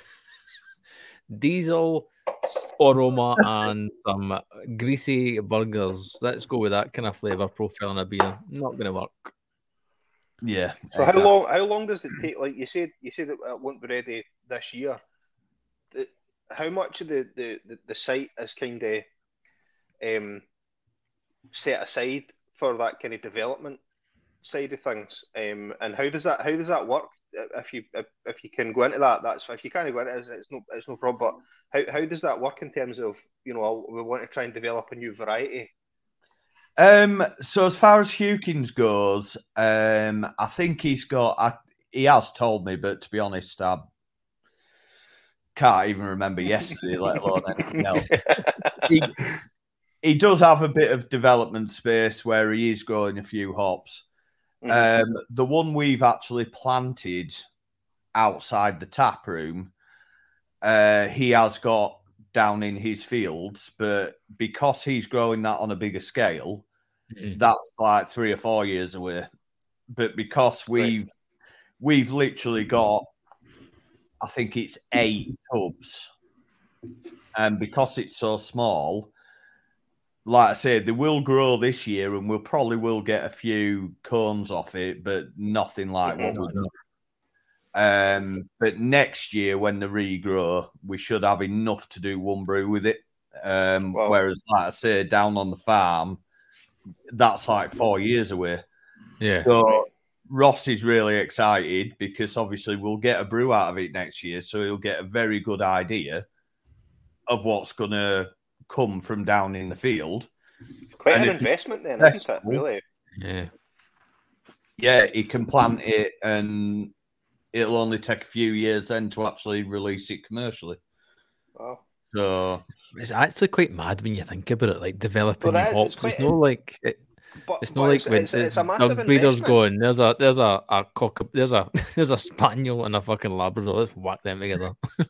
Diesel aroma and some greasy burgers. Let's go with that kind of flavour profile in a beer. Not going to work. yeah. So exactly. how long? How long does it take? Like you said, you said it won't be ready this year. The- How much of the the, the, the site is kind of um, set aside for that kind of development side of things, um, and how does that how does that work? If you if, if you can go into that, that's if you can't go into it, it's, it's no it's no problem. But how, how does that work in terms of, you know, we want to try and develop a new variety? Um, so as far as Hewkins goes, um, I think he's got. I, he has told me, but to be honest, I can't even remember yesterday, let alone anything else. He, he does have a bit of development space where he is growing a few hops. Mhm. Um, the one we've actually planted outside the tap room, uh, he has got down in his fields, but because he's growing that on a bigger scale, Mhm. that's like three or four years away. But because we've we've literally got, I think it's eight tubs, and because it's so small, like I said, they will grow this year, and we'll probably will get a few cones off it, but nothing like what No, we no. do. Um, but next year, when they regrow, we should have enough to do one brew with it. Um, Wow. Whereas, like I say, down on the farm, that's like four years away. Yeah. So Ross is really excited because obviously we'll get a brew out of it next year, so he'll get a very good idea of what's going to come from down in the field. Quite And an if you- investment then, Yes. isn't it? Really? Yeah. Yeah, he can plant it, and it'll only take a few years then to actually release it commercially. Wow. So It's actually quite mad when you think about it, like developing Well, new it is, it's hops. It's quite- not like it, But, it's but not like it's, when it's, it's a the massive breeder's investment. going. There's a there's a, a cock there's a there's a spaniel and a fucking Labrador. Let's whack them together.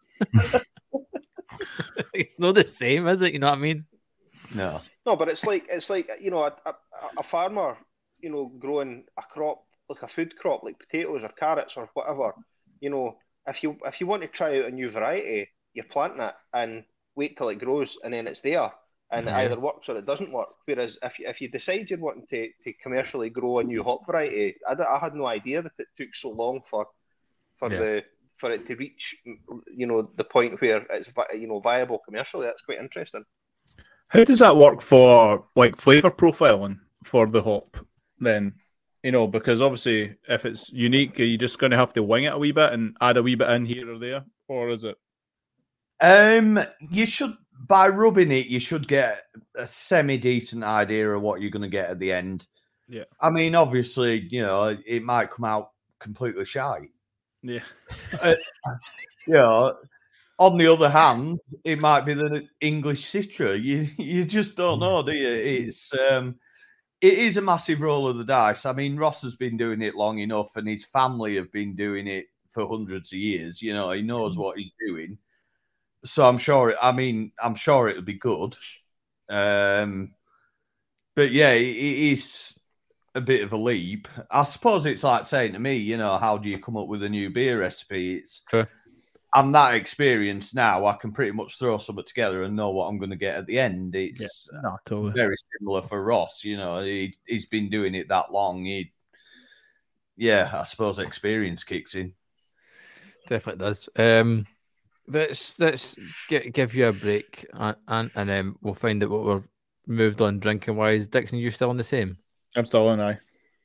It's not the same, is it? You know what I mean? no, No, but it's like it's like you know a, a, a farmer, you know, growing a crop like a food crop like potatoes or carrots or whatever. You know, if you if you want to try out a new variety, you're planting it and wait till it grows and then it's there and Yeah. it either works or it doesn't work. Whereas if you, if you decide you're wanting to, to commercially grow a new hop variety, I, d- I had no idea that it took so long for for Yeah. the for it to reach, you know, the point where it's vi- you know viable commercially. That's quite interesting. How does that work for like flavor profiling for the hop then? You know, because obviously if it's unique, are you just going to have to wing it a wee bit and add a wee bit in here or there? Or is it? um, you should, by rubbing it, you should get a semi decent idea of what you're going to get at the end. Yeah. I mean, obviously, you know, it might come out completely shy. Yeah. You know, on the other hand, it might be the English Citra. You you just don't know, do you? It's um, it is a massive roll of the dice. I mean, Ross has been doing it long enough, and his family have been doing it for hundreds of years. You know, he knows what he's doing. So I'm sure. I mean, I'm sure it'll be good. Um, but yeah, it, it is a bit of a leap. I suppose it's like saying to me, you know, how do you come up with a new beer recipe? It's True. I'm that experienced now. I can pretty much throw something together and know what I'm going to get at the end. It's No, totally. very similar for Ross. You know, he he's been doing it that long. He, yeah, I suppose experience kicks in. Definitely does. Um, let's let's get, give you a break and and, and then we'll find out what we're moved on drinking wise. Dixon, you still on the same? I'm still in, aye.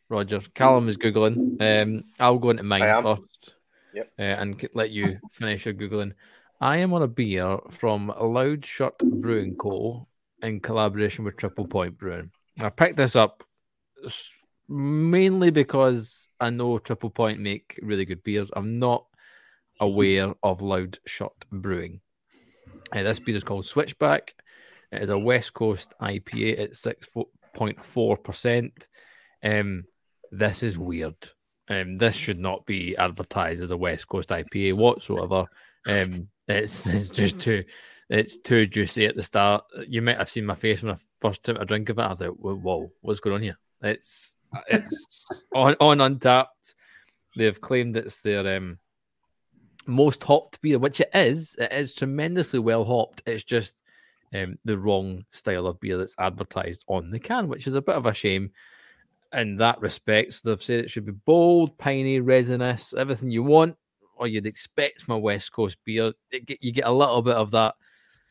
Roger. Callum is Googling. Um, I'll go into mine I am. first Yep. uh, and c- let you finish your Googling. I am on a beer from Loud Shirt Brewing Co. in collaboration with Triple Point Brewing. I picked this up s- mainly because I know Triple Point make really good beers. I'm not aware of Loud Shirt Brewing. Uh, this beer is called Switchback. It is a West Coast I P A at six point four percent. Um, this is weird. Um, this should not be advertised as a West Coast I P A whatsoever. Um, it's, it's just too, it's too juicy at the start. You might have seen my face when I first took a drink of it. I was like, "Whoa, what's going on here?" It's it's on on Untapped. They've claimed it's their um most hopped beer, which it is. It is tremendously well hopped. It's just um the wrong style of beer that's advertised on the can, which is a bit of a shame. In that respect, so they've said it should be bold, piney, resinous, everything you want or you'd expect from a West Coast beer. It get, you get a little bit of that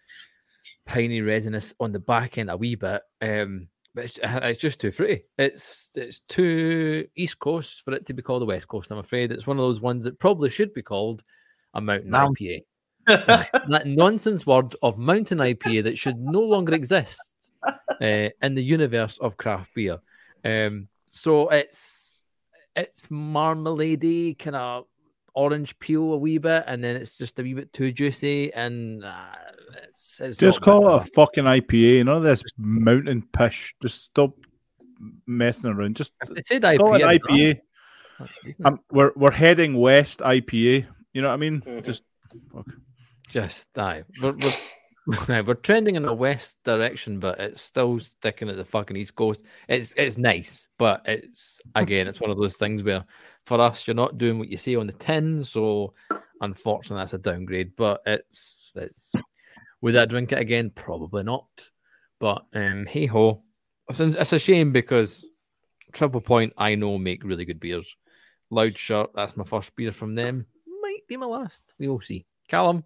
piney resinous on the back end, a wee bit, um, but it's, it's just too fruity. It's it's too East Coast for it to be called a West Coast. I'm afraid it's one of those ones that probably should be called a mountain Mount- I P A. That nonsense word of mountain I P A that should no longer exist uh, in the universe of craft beer. Um, so it's it's marmalade-y, kind of orange peel a wee bit, and then it's just a wee bit too juicy, and uh, it's, it's Just not call good. it a fucking I P A. None of this mountain pish. Just stop messing around. Just If they said call it I P A, I P A. Um, we're we're heading west I P A. You know what I mean? Mhm. Just fuck. just aye. We're, we're, we're trending in a west direction, but it's still sticking at the fucking East Coast. It's it's nice, but it's again, it's one of those things where for us, you're not doing what you say on the tin, so unfortunately, that's a downgrade. But it's it's would I drink it again? Probably not. But um, hey ho, it's, it's a shame because Triple Point I know make really good beers. Loud Shirt, that's my first beer from them. Might be my last. We will see. Callum.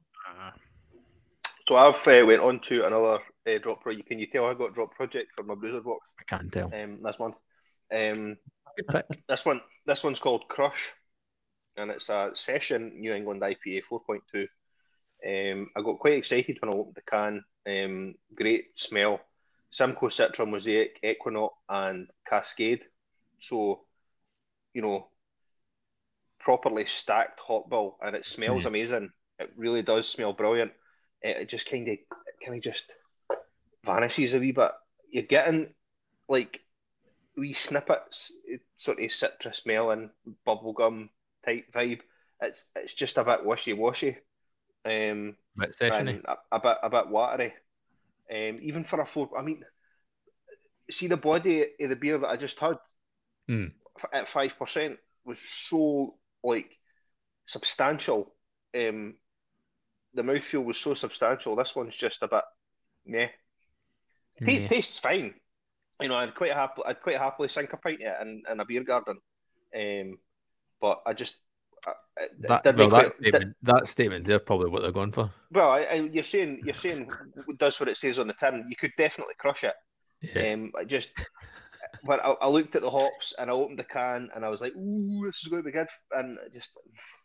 So I've uh, went on to another uh, drop pro. You can you tell I got drop project for my Bruiser box I can't tell. um, this month. Um, Good pick. this one this one's called Crush, and it's a session New England I P A four point two. Um, I got quite excited when I opened the can. Um, great smell. Simcoe, Citra, Mosaic, Equinaut, and Cascade. So, you know, properly stacked hot bill, and it smells Yeah. amazing. It really does smell brilliant. It, it just kind of, kind of just vanishes a wee bit. You're getting like wee snippets, sort of citrus smelling, bubblegum type vibe. It's it's just a bit wishy washy, um, Bit sessiony. and a, a bit a bit watery. Um, even for a four, I mean, see the body of the beer that I just had Hmm. f- at five percent was so like substantial. Um, the mouthfeel was so substantial. This one's just a bit, meh. Ta Yeah. Tastes fine. You know, I'd quite happily, I'd quite happily sink a pint of it in, in a beer garden. Um, but I just, I, it That, did well, make that quite, did, statement, that statement there probably what they're going for. well, I, I, you're saying, you're saying it does what it says on the tin. You could definitely crush it. Yeah. Um, I just, when I, I looked at the hops and I opened the can and I was like, ooh, this is going to be good. And it just,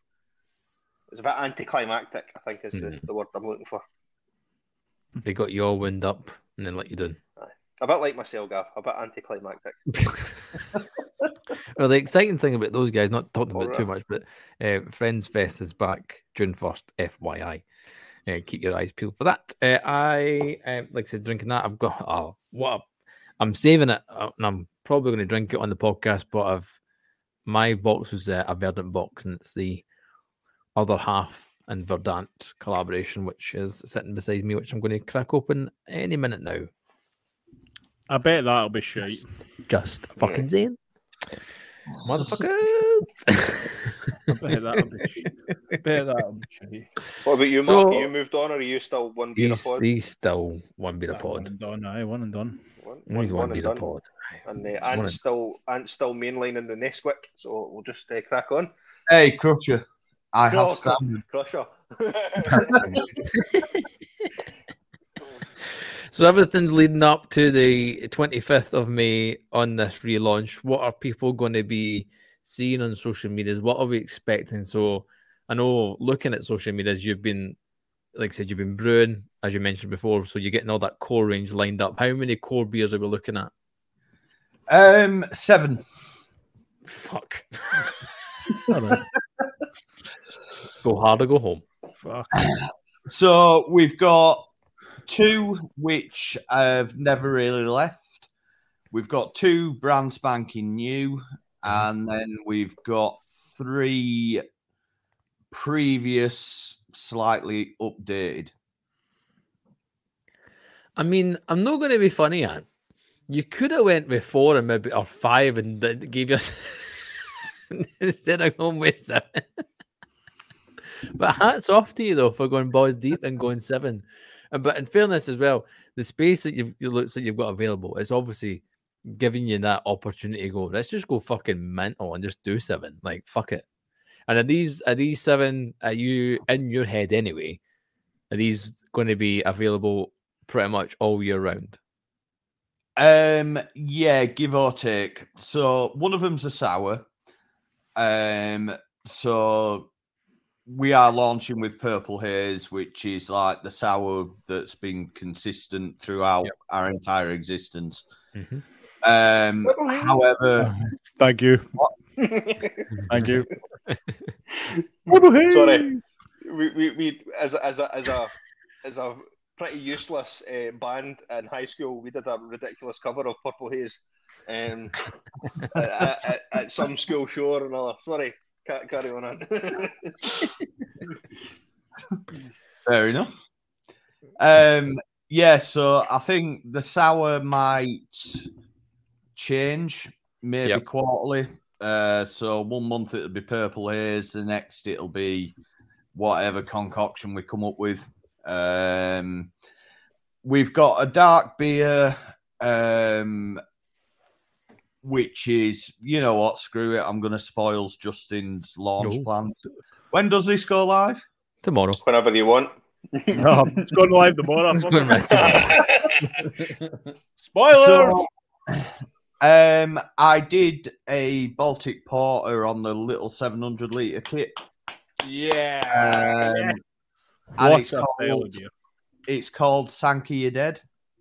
it was a bit anticlimactic, I think is the, Mhm. the word I'm looking for. They got you all wound up and then let you down. A bit like myself, Gav, a bit anticlimactic. Well, the exciting thing about those guys, not talking about it too Alright. much, but uh, Friends Fest is back June first, F Y I. Uh, keep your eyes peeled for that. Uh, I, um, like I said, drinking that. I've got, oh, what? A, I'm saving it, uh, and I'm probably going to drink it on the podcast, but I've, my box was uh, a Verdant box, and it's the other half and Verdant collaboration, which is sitting beside me, which I'm going to crack open any minute now. I bet that'll be shite. Just, just fucking saying. Motherfuckers. I bet that'll be shite. I bet that'll be shite. What about you, So- Mark? Are you moved on, or are you still one beer a he's, pod? he's still one beer a Ah, One pod. and done, aye, one and done. One, He's one, and beer a done. pod. And uh, One Ant's and- still Ant's still mainlining the Nesquik, so we'll just uh, crack on. Hey, Crusher, I have Oh, cr- standard. Crusher. So everything's leading up to the twenty-fifth of May on this relaunch. What are people going to be seeing on social medias? What are we expecting? So I know looking at social medias, you've been, like I said, you've been brewing, as you mentioned before. So you're getting all that core range lined up. How many core beers are we looking at? Um, seven. Fuck. Go hard or go home. Fuck. So we've got two which have never really left. We've got two brand spanking new, and then we've got three previous, slightly updated. I mean, I'm not going to be funny, Anne. You could have went with four and maybe or five and th- gave us instead of going with seven. But hats off to you though for going balls deep and going seven. And but in fairness as well, the space that you've it looks like you've got available is obviously giving you that opportunity to go. Let's just go fucking mental and just do seven. Like fuck it. And are these are these seven are you in your head anyway? Are these going to be available pretty much all year round? Um, yeah, give or take. So one of them's a sour. Um, so we are launching with Purple Haze, which is like the sour that's been consistent throughout yep. our entire existence. Mm-hmm. Um, however, thank you, thank you. Sorry, we, we we as a, as a as a as a pretty useless uh, band in high school, we did a ridiculous cover of Purple Haze um, at, at, at some school show or another. Sorry, can't carry on. on. Fair enough. Um, yeah, so I think the sour might change, maybe yep. quarterly. Uh, so one month it'll be Purple Haze, the next it'll be whatever concoction we come up with. Um, we've got a dark beer, um, which is, you know what, screw it, I'm going to spoil Justin's launch no. plans. When does this go live? Tomorrow. Whenever you want. No, it's going live tomorrow. It's going right tomorrow. Spoiler! So, um, I did a Baltic Porter on the little seven hundred litre kit. Yeah. Um, yeah. And it's called, it's called Sankey You're Dead.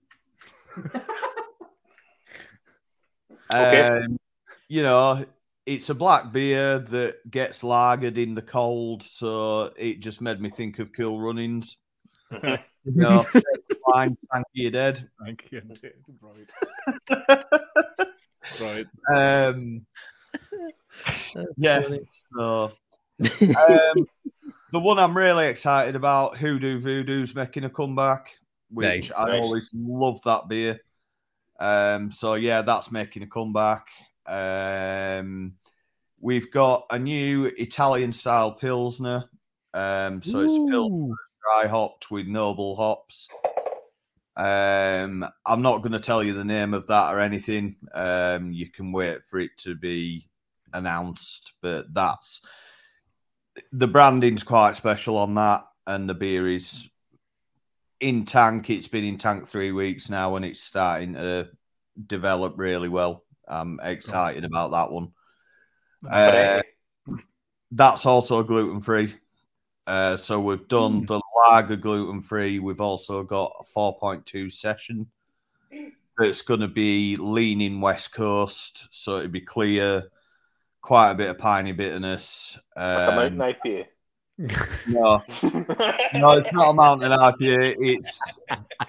Okay. Um, you know, it's a black beer that gets lagered in the cold, so it just made me think of Cool Runnings. You know, fine, Sankey You're Dead. Sankey You're Dead, right. Right. Um, yeah, funny. So... um, the one I'm really excited about, Hoodoo Voodoo's making a comeback, which nice, I nice. always love that beer. Um, so yeah, that's making a comeback. Um, we've got a new Italian style Pilsner. Um, so Ooh. It's Pilsner dry hopped with noble hops. Um, I'm not going to tell you the name of that or anything. Um, you can wait for it to be announced, but that's the branding's quite special on that, and the beer is in tank. It's been in tank three weeks now, and it's starting to develop really well. I'm excited oh. about that one. Uh, that's also gluten free. Uh, so we've done mm. the lager gluten free. We've also got a four point two session that's going to be leaning West Coast, so it'll be clear. Quite a bit of piney bitterness. Like um, a mountain I P A? No. No, it's not a mountain I P A. It's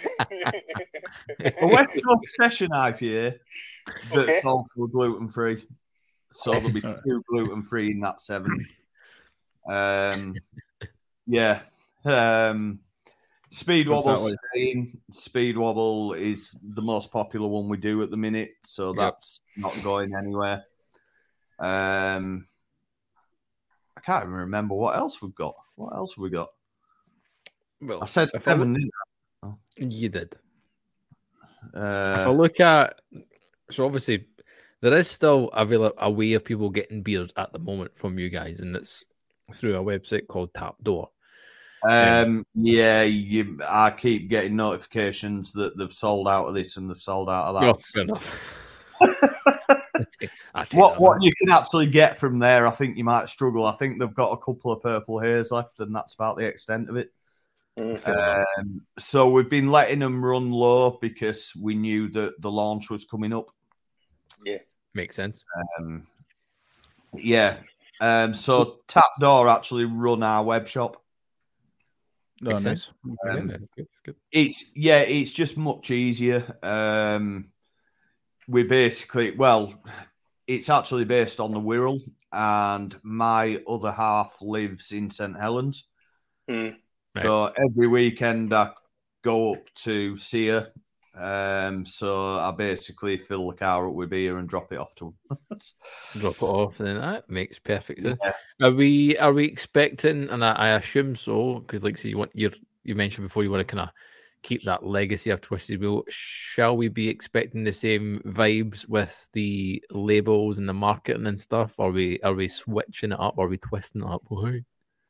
a West Coast Session I P A that's okay. also gluten-free. So there'll be two gluten-free in that seven. Um, yeah. Um, Speed Wobble staying. Speed Wobble is the most popular one we do at the minute, so that's yep. not going anywhere. Um, I can't even remember what else we've got. What else have we got? Well, I said seven. Didn't I? Oh. You did. Uh, if I look at, so obviously there is still a, a way of people getting beers at the moment from you guys, and it's through a website called Tap Door. Um, yeah, you, I keep getting notifications that they've sold out of this and they've sold out of that. Oh, fair enough. I take What that what one. you can actually get from there, I think you might struggle. I think they've got a couple of purple hairs left, and that's about the extent of it. Mm, Um, so we've been letting them run low because we knew that the launch was coming up. yeah. Makes sense. Um, yeah. Um, so Tap Door actually run our web shop. No, Makes nice. sense. Um, Okay, good, good. It's yeah, it's just much easier. Um, we basically well, it's actually based on the Wirral, and my other half lives in Saint Helens. Mm. Right. So every weekend I go up to see her. Um, so I basically fill the car up with beer and drop it off to them. Drop it off, and then that makes perfect sense. Yeah. Are we are we expecting? And I, I assume so, because like, so you want you you mentioned before you want to kind of keep that legacy of Twisted Wheel. Shall we be expecting the same vibes with the labels and the marketing and stuff? Are we are we switching it up? Are we twisting it up? Why?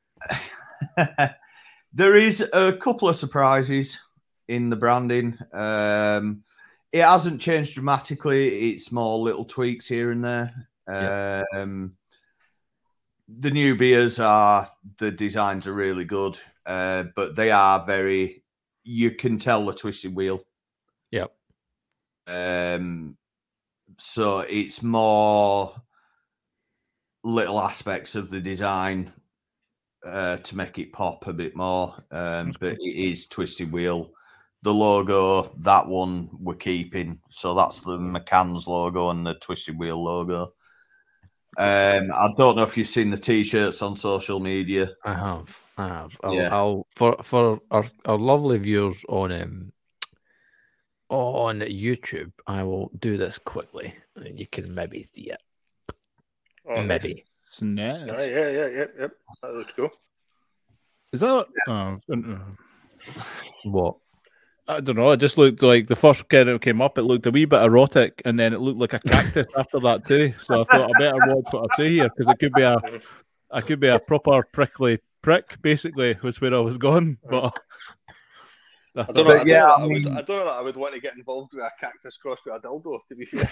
There is a couple of surprises in the branding. Um, it hasn't changed dramatically. It's more little tweaks here and there. Yeah. Um, the new beers are, the designs are really good, uh, but they are very, you can tell the Twisted Wheel. Yep. Um, so it's more little aspects of the design uh, to make it pop a bit more. Um, but it is Twisted Wheel. The logo, that one we're keeping. So that's the McCann's logo and the Twisted Wheel logo. Um, I don't know if you've seen the T-shirts on social media. I have. I have. I'll, Yeah. I'll for for our, our lovely viewers on um on YouTube. I will do this quickly, and you can maybe see it. Oh, nice. maybe. It's nice. Ah, yeah, yeah, yeah, yep. That looks cool. Is that? Oh, uh, What? I don't know. It just looked like the first kid that came up. It looked a wee bit erotic, and then it looked like a cactus after that too. So I thought I better watch what I say here because it could be a, I could be a proper prickly prick. Basically, was where I was going. But I I thought, don't know. I don't, yeah, know that I I, would, mean- I don't know that I would want to get involved with a cactus crossed with a dildo. To be fair,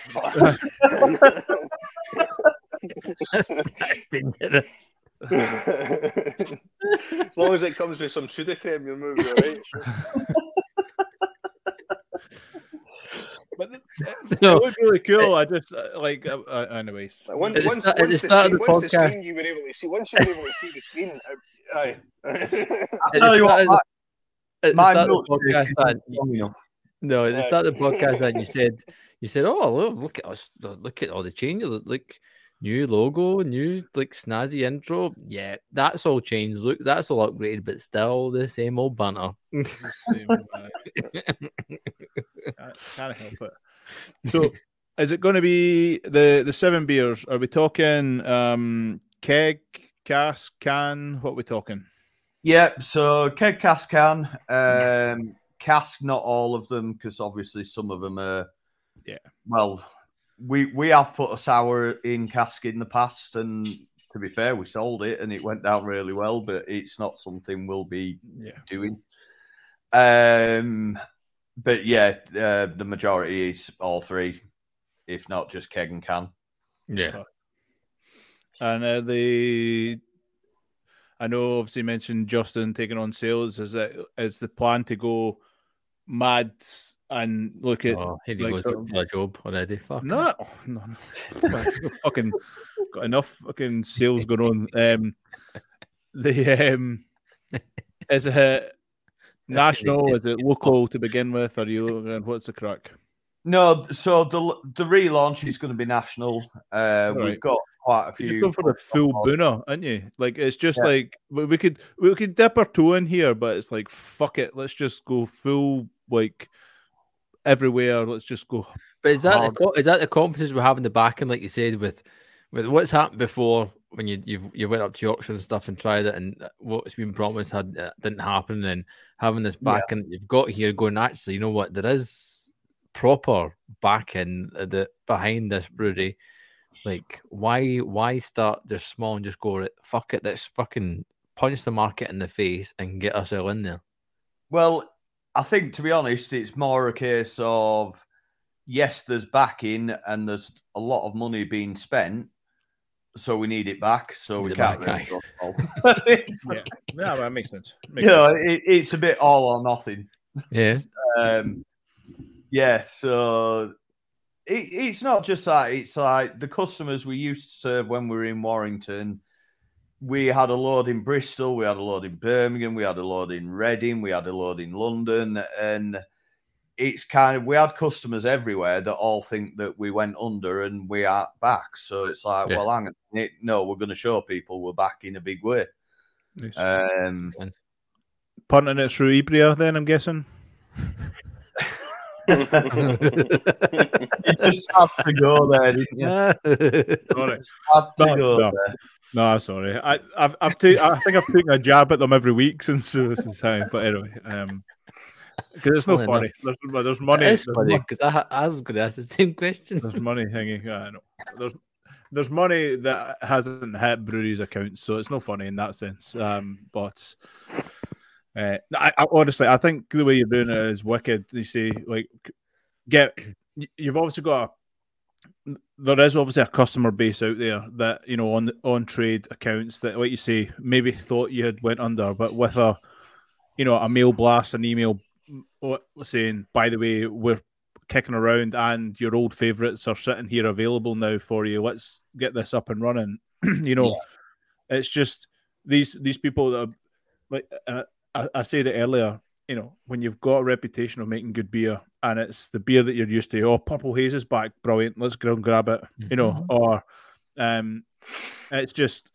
That's dangerous. as long as it comes with some Sudocrem, you're moving right. but it, So, it looked really cool. I just uh, like, uh, uh, anyways. Like, once, At the once, start- at once the the start of screen, the once the podcast- screen you were able to see, once you were able to see the screen, uh, aye. I'll At tell the you what, start of my, at the my start of the milkshake podcast, isn't Dan, strong enough. no, at the Right. start of the podcast, Dan, you said you said, "Oh, look, look at us! Look at all the changes! Look, like new logo, new like snazzy intro. Yeah, that's all changed. Look, that's all upgraded, but still the same old banner." I can't help it. So, is it going to be the the seven beers? Are we talking um, keg, cask, can? What are we talking? Yeah, so keg cask can. Um, cask, not all of them, because obviously some of them are. Yeah. Well, we we have put a sour in cask in the past, and to be fair, we sold it and it went down really well. But it's not something we'll be Yeah. doing. Um, but yeah, uh, the majority is all three, if not just keg and can. Yeah, And uh, the, I know obviously you mentioned Justin taking on sales. Is it is the plan to go mad and look at oh, here he like, goes sort of- for a job already. Fuck. no, oh, no, no. fucking got enough fucking sales going on. Um, the um, is it national? Is it local to begin with? Are you what's the crack? No, so the the relaunch is going to be national. Uh, All right. We've got quite a You're few. going for the full booner, aren't you? Like it's just Yeah. like we we could we could dip our toe in here, but it's like fuck it, let's just go full like everywhere. Let's just go. But is that the, hard. co- is that the competitions we're having the backing, like you said, with with what's happened before when you you've, you went up to Yorkshire and stuff and tried it, and what's been promised had uh, didn't happen, and having this Yeah. backing that you've got here, going actually, you know what, there is proper backing uh, the behind this brewery. Like, why why start just small and just go, fuck it, let's fucking punch the market in the face and get ourselves in there? Well, I think, to be honest, it's more a case of, yes, there's backing and there's a lot of money being spent, so we need it back, so Need we it can't back, really aye. go small. It's- Yeah, yeah, that makes sense. you Makes know, sense. it, it's a bit all or nothing. Yeah. Um, yeah, so it, it's not just that. It's like the customers we used to serve when we were in Warrington. We had a load in Bristol, we had a load in Birmingham, we had a load in Reading, we had a load in London, and it's kind of, we had customers everywhere that all think that we went under and we are back. So it's like, Yeah. well, hang on a minute, no, we're going to show people we're back in a big way. Nice. Um, Punting it through Ibria, then I'm guessing. you just have to go there, didn't you? Sorry. Just have to No, go no. there. No, sorry. I, I've, I've ta- I think I've taken a jab at them every week since uh, this is time. But anyway, um, because it's no Funny funny. There's, there's money. It's There's, funny mon- because I, I was going to ask the same question. there's money hanging. I know. There's there's money that hasn't hit breweries' accounts, so it's no funny in that sense. Um, but uh, I, I honestly, I think the way you're doing it is wicked. You see, like, get you've obviously got a. There is obviously a customer base out there that, you know, on on trade accounts that, like you say, maybe thought you had went under, but with a, you know, a mail blast, an email saying, by the way, we're kicking around and your old favourites are sitting here available now for you. Let's get this up and running. You know, yeah. It's just these these people that are, like uh, I, I said it earlier, you know, when you've got a reputation of making good beer and it's the beer that you're used to, oh, Purple Haze is back, brilliant, let's go and grab it, mm-hmm. you know, or um, it's just,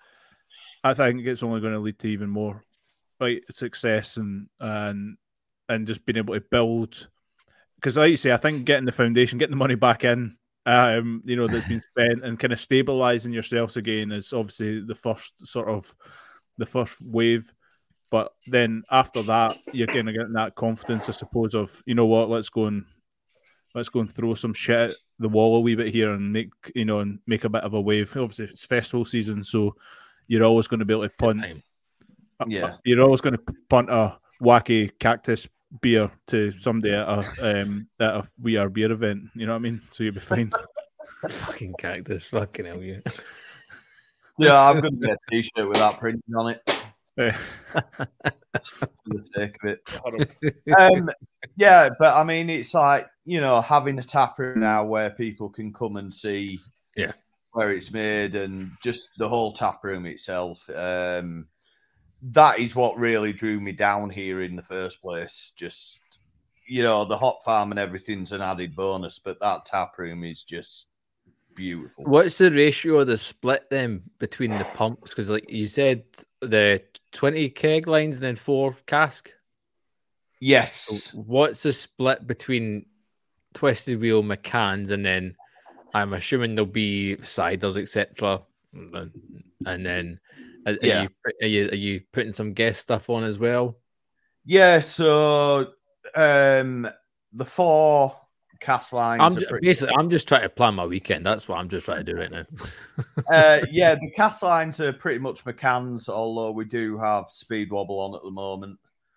I think it's only going to lead to even more like success and and and just being able to build. Because, like you say, I think getting the foundation, getting the money back in, um, you know, that's been spent and kind of stabilizing yourselves again is obviously the first sort of the first wave. But then after that, you're kind of getting that confidence, I suppose, of, you know what, let's go and let's go and throw some shit at the wall a wee bit here and make, you know, and make a bit of a wave. Obviously, it's festival season, so you're always going to be able to punt. Yeah, you're always going to punt a wacky cactus beer to somebody at a um, at a We Are Beer event. You know what I mean? So you'll be fine. Fucking cactus, fucking hell, you. Yeah, I'm going to get a T-shirt with that printed on it. Yeah. For the sake of it. Um, yeah, but I mean, it's like, you know, having a tap room now where people can come and see yeah. where it's made and just the whole tap room itself. Um, that is what really drew me down here in the first place. Just, you know, the hop farm and everything's an added bonus, but that tap room is just beautiful. What's the ratio of the split then between the pumps? Because, like you said, the twenty keg lines and then four cask. Yes. So what's the split between Twisted Wheel, McCann's, and then I'm assuming there'll be ciders, et cetera. And then are, yeah. are, you, are you are you putting some guest stuff on as well? Yeah. So um, the four cast lines. I'm just, pretty- basically I'm just trying to plan my weekend. That's what I'm just trying to do right now. uh, yeah, the cast lines are pretty much McCann's, although we do have Speed Wobble on at the moment.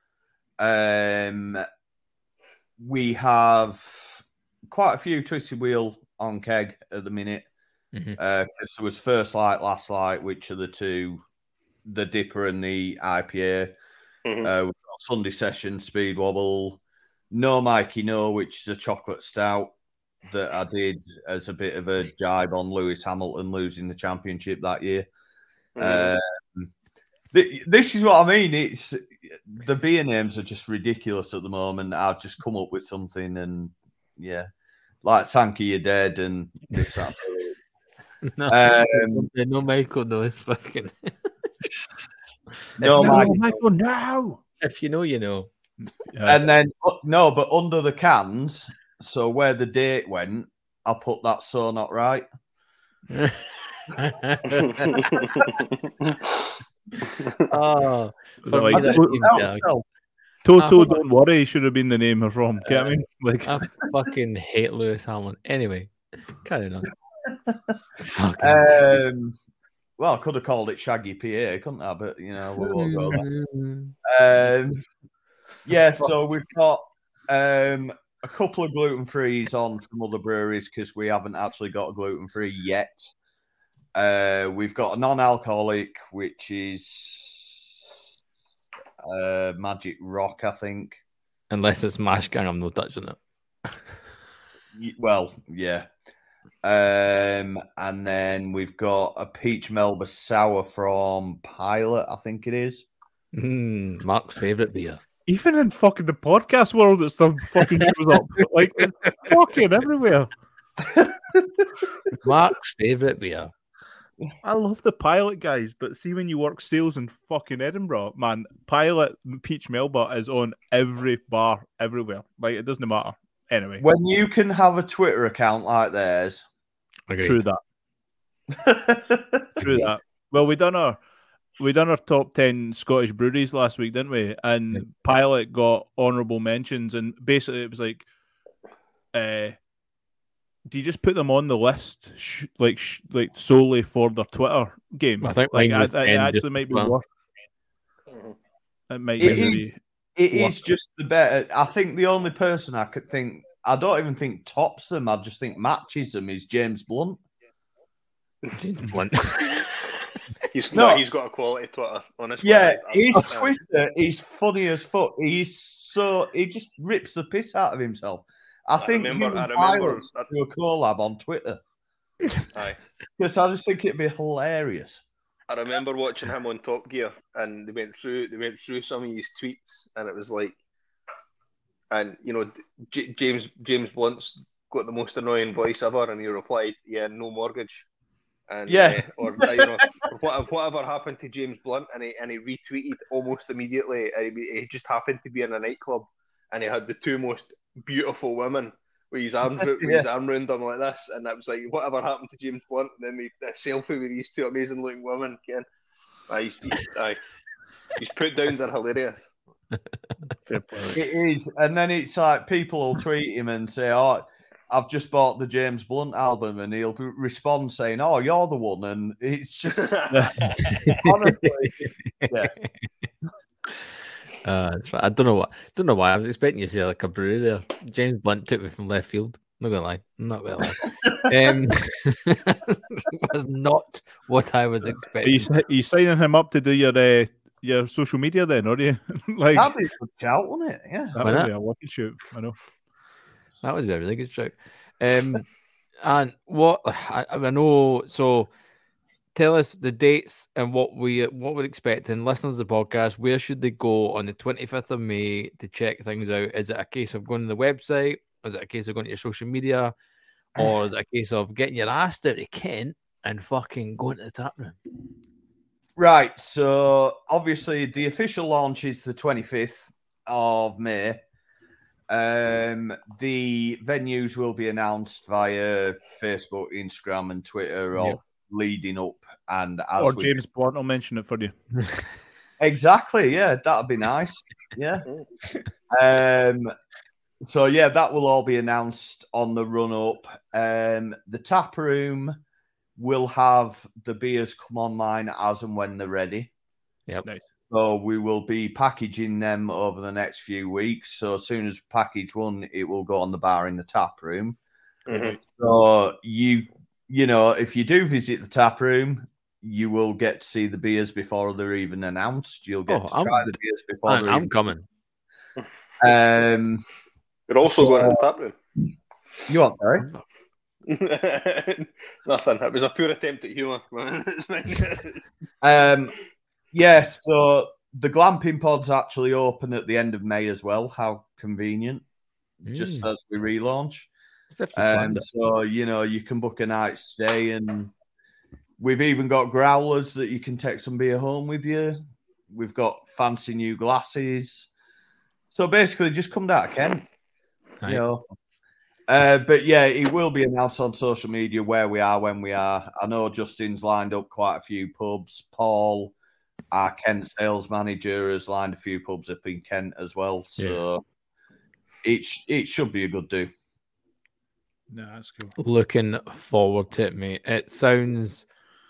Um, we have quite a few Twisted Wheel on keg at the minute. Mm-hmm. Uh, because there was First Light, Last Light, which are the two, the Dipper and the I P A. Mm-hmm. Uh, we've got Sunday Session, Speed Wobble, No Mikey No, which is a chocolate stout that I did as a bit of a jibe on Lewis Hamilton losing the championship that year. Mm-hmm. Um, th- this is what I mean. It's the beer names are just ridiculous at the moment. I've just come up with something, and yeah, like Sankey, You're Dead, and this that. no, um, no, Michael, no, it's fucking. no, Michael, Michael, no. If you know, you know. Yeah. And then no, but under the cans, so where the date went, I put that So Not Right. Oh, for like, me, that's Toto, even better. Toto Don't Worry should have been the name of from. Get uh, me? Like, I fucking hate Lewis Hamilton. Anyway, carry on. um, Well, I could have called it Shaggy P A, couldn't I? But you know, we won't go there. Um, yeah, so we've got um, a couple of gluten frees on from other breweries because we haven't actually got a gluten free yet. Uh, we've got a non-alcoholic, which is uh, Magic Rock, I think. Unless it's Mash Gang, I'm not touching it. Well, yeah. Um, and then we've got a Peach Melba Sour from Pilot, I think it is. Mm, Mark's favourite beer. Even in fucking the podcast world, it's some fucking shows up. Like, it's fucking everywhere. Mark's favourite beer. I love the Pilot guys, but see when you work sales in fucking Edinburgh, man, Pilot Peach Melba is on every bar everywhere. Like, it doesn't matter. Anyway. When you can have a Twitter account like theirs. Agreed. True that. True that. Well, we done our we done our top ten Scottish breweries last week, didn't we? And Yep. Pilot got honourable mentions, and basically it was like, uh, do you just put them on the list, sh- like sh- like solely for their Twitter game? I think like mine was I, it ten actually just might be well. worth. Mhm. It might It be. is. It is just the better. I think the only person I could think, I don't even think tops them, I just think matches them is James Blunt. James Blunt. He's No. no, he's got a quality Twitter, honestly. Yeah, I- I- his I- Twitter is funny as fuck. He's so he just rips the piss out of himself. I, I think remember- him I and remember Pilots that- do a collab on Twitter Aye. because I just think it'd be hilarious. I remember watching him on Top Gear, and they went through they went through some of his tweets, and it was like, and you know, J- James James Blunt's got the most annoying voice ever, and he replied, "Yeah, no mortgage." And Yeah. uh, or uh, you know, what, whatever happened to James Blunt, and he and he retweeted almost immediately. And he, he just happened to be in a nightclub, and he had the two most beautiful women with his arms with his arm round them like this, and that was like, whatever happened to James Blunt? And then he, a selfie with these two amazing looking women. Ken, aye, he's, he's, aye. His put downs are hilarious. Fair play. It is, and then it's like people will tweet him and say, "Oh, I've just bought the James Blunt album," and he'll respond saying, "Oh, you're the one," and it's just honestly, yeah. Uh, it's fine. I don't know what. Don't know why. I was expecting you to say like a brewery there. James Blunt took me from left field. Not gonna lie. I'm not gonna lie. um, was not what I was Are expecting. you, are you signing him up to do your uh, your social media then, are you? like That'd be a good shout, wouldn't it? Yeah. that Why would not? be a lucky shoot. I know. That would be a really good shout. Um, and what I, I know. So, tell us the dates and what we what we're expecting. Listeners of the podcast, where should they go on the twenty-fifth of May to check things out? Is it a case of going to the website? Is it a case of going to your social media? Or is it a case of getting your ass out of Kent and fucking going to the tap room? Right. So obviously the official launch is the twenty-fifth of May. Um, the venues will be announced via Facebook, Instagram, and Twitter, Yep. all leading up. And as Or we James Blunt will mention it for you. exactly, yeah, that'd be nice. Yeah. Um. So yeah, that will all be announced on the run up. Um, the tap room will have the beers come online as and when they're ready. Yep. Nice. So we will be packaging them over the next few weeks. So as soon as package one, it will go on the bar in the tap room. Mhm. So you, you know, if you do visit the tap room, you will get to see the beers before they're even announced. You'll get Oh, to I'm- try the beers before I'm, they're I'm even. coming. Um, You're also So- going to the tap room. you want sorry? Nothing. It was a pure attempt at humour. It's fine. Um, yeah, so the glamping pod's actually open at the end of May as well. How convenient, just Mm. as we relaunch. As if you planned Um, it. so, you know, you can book a night stay, and we've even got growlers that you can take some beer home with you. We've got fancy new glasses. So basically, just come down to Kent, Aye. you know. Uh, but yeah, it will be announced on social media where we are, when we are. I know Justin's lined up quite a few pubs. Paul, our Kent sales manager, has lined a few pubs up in Kent as well. So it, sh- it should be a good do. No, that's cool. Looking forward to it, mate. It sounds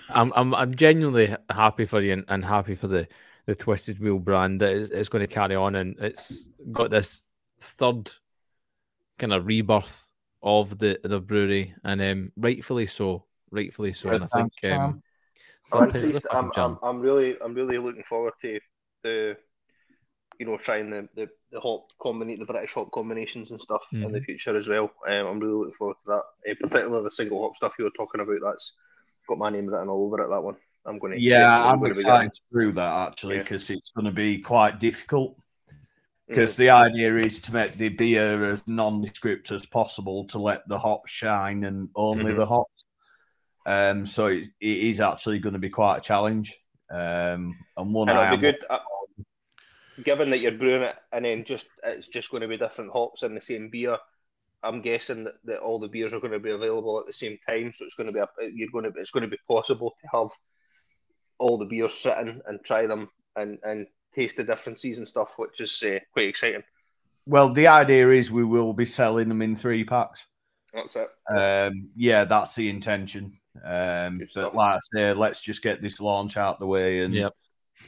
I'm I'm I'm genuinely happy for you and, and happy for the, the Twisted Wheel brand that is, is going to carry on, and it's got this third kind of rebirth of the the brewery, and um, rightfully so, rightfully so. And I think um, I'm, third time's intrigued. the fucking I'm, charm. I'm, I'm really, I'm really looking forward to the, you know, trying the the, the hop combinate the British hop combinations and stuff in the Mhm. future as well. Um, I'm really looking forward to that. Uh, particularly the single hop stuff you were talking about. That's got my name written all over it. That one. I'm going to. Yeah, I'm going to be excited getting. to brew that actually Yeah. because it's going to be quite difficult. Because Mhm. the idea is to make the beer as nondescript as possible to let the hops shine and only Mhm. the hops. Um, so it, it is actually going to be quite a challenge. Um, and one And I it'll be am good, uh, given that you're brewing it and then just it's just going to be different hops in the same beer. I'm guessing that, that all the beers are going to be available at the same time, so it's going to be a, you're going to it's going to be possible to have all the beers sitting and try them and, and taste the differences and stuff, which is uh, quite exciting. Well, the idea is we will be selling them in three packs. That's it. Um, yeah, that's the intention. Um, Good but stuff. like I say, let's just get this launch out the way and Yep.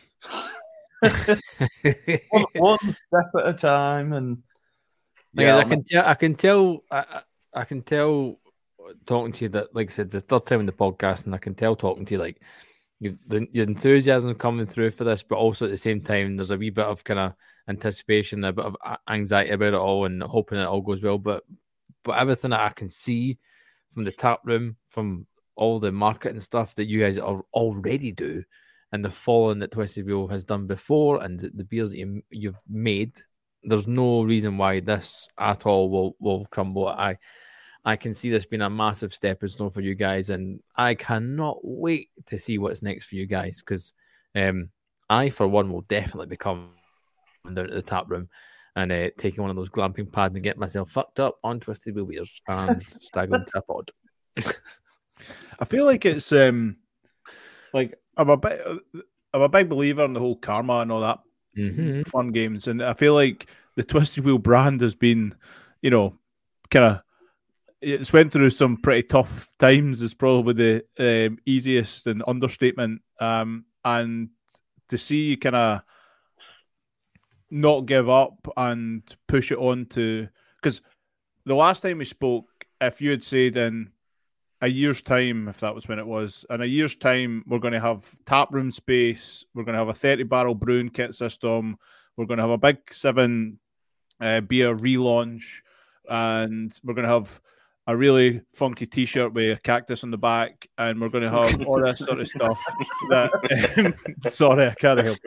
one, one step at a time. And Thing yeah, is, I I'll can tell. I can tell. I, I I can tell talking to you that, like I said, the third time in the podcast, and I can tell talking to you like you, the your enthusiasm coming through for this, but also at the same time, there's a wee bit of kind of anticipation, a bit of a- anxiety about it all, and hoping it all goes well. But but everything that I can see from the tap room, from all the marketing stuff that you guys are already do, and the following that Twisted Wheel has done before, and the, the beers that you, you've made, there's no reason why this at all will will crumble. I I can see this being a massive stepping stone for you guys, and I cannot wait to see what's next for you guys because um, I, for one, will definitely be coming down to the tap room and uh, taking one of those glamping pads and get myself fucked up on Twisted Wheel beers and Staggering Tapod. I feel like it's um like I'm a bit I'm a big believer in the whole karma and all that Mhm. fun games, and I feel like the Twisted Wheel brand has been, you know, kind of it's went through some pretty tough times. Is probably the um, easiest and understatement. Um, and to see you kind of not give up and push it on to because the last time we spoke, if you had said in a year's time, if that was when it was, in a year's time, we're going to have tap room space, we're going to have a thirty barrel brewing kit system, we're going to have a big seven uh, beer relaunch, and we're going to have a really funky T-shirt with a cactus on the back, and we're going to have all that sort of stuff. That um, sorry, I can't help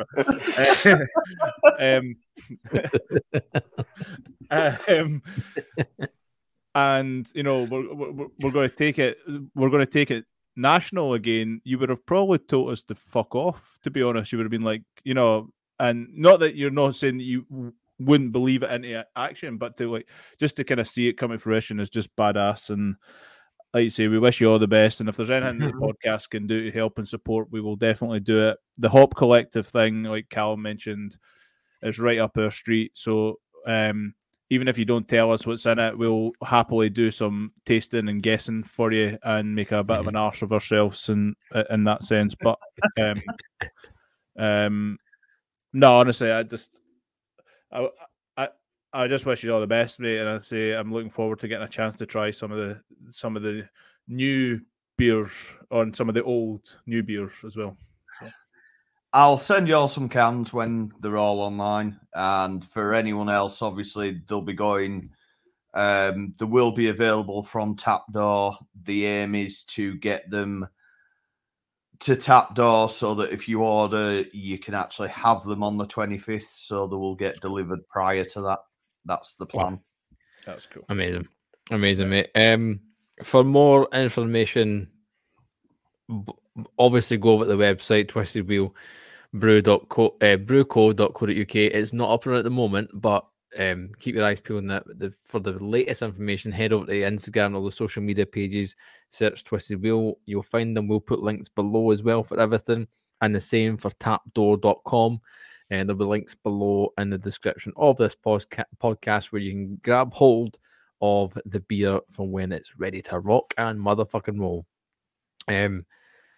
it. um, um, and you know we're, we're, we're going to take it. We're going to take it national again. You would have probably told us to fuck off. To be honest, you would have been like, you know, and not that you're not saying that you wouldn't believe it into action, but to like just to kind of see it come to fruition is just badass. And like you say, we wish you all the best. And if there's anything that the podcast can do to help and support, we will definitely do it. The Hop Collective thing, like Callum mentioned, is right up our street. So um, even if you don't tell us what's in it, we'll happily do some tasting and guessing for you and make a bit of an arse of ourselves in in that sense. But um, um, no, honestly, I just. I, I I just wish you all the best, mate, and I say I'm looking forward to getting a chance to try some of the some of the new beers on some of the old new beers as well. So. I'll send you all some cans when they're all online, and for anyone else, obviously they'll be going. Um, they will be available from Tapdoor. The aim is to get them to Tapdoor so that if you order, you can actually have them on the twenty-fifth, so they will get delivered prior to that. That's the plan. That's cool. Amazing. Amazing, mate. Um, for more information, b- obviously go over to the website, Twisted Wheel brew dot co, uh, brewco dot co dot uk. It's not up and at the moment, but um, keep your eyes peeled on that. The, for the latest information, head over to Instagram, all the social media pages, search Twisted Wheel. You'll find them. We'll put links below as well for everything. And the same for tapdoor dot com. And there'll be links below in the description of this posca- podcast where you can grab hold of the beer from when it's ready to rock and motherfucking roll. Um,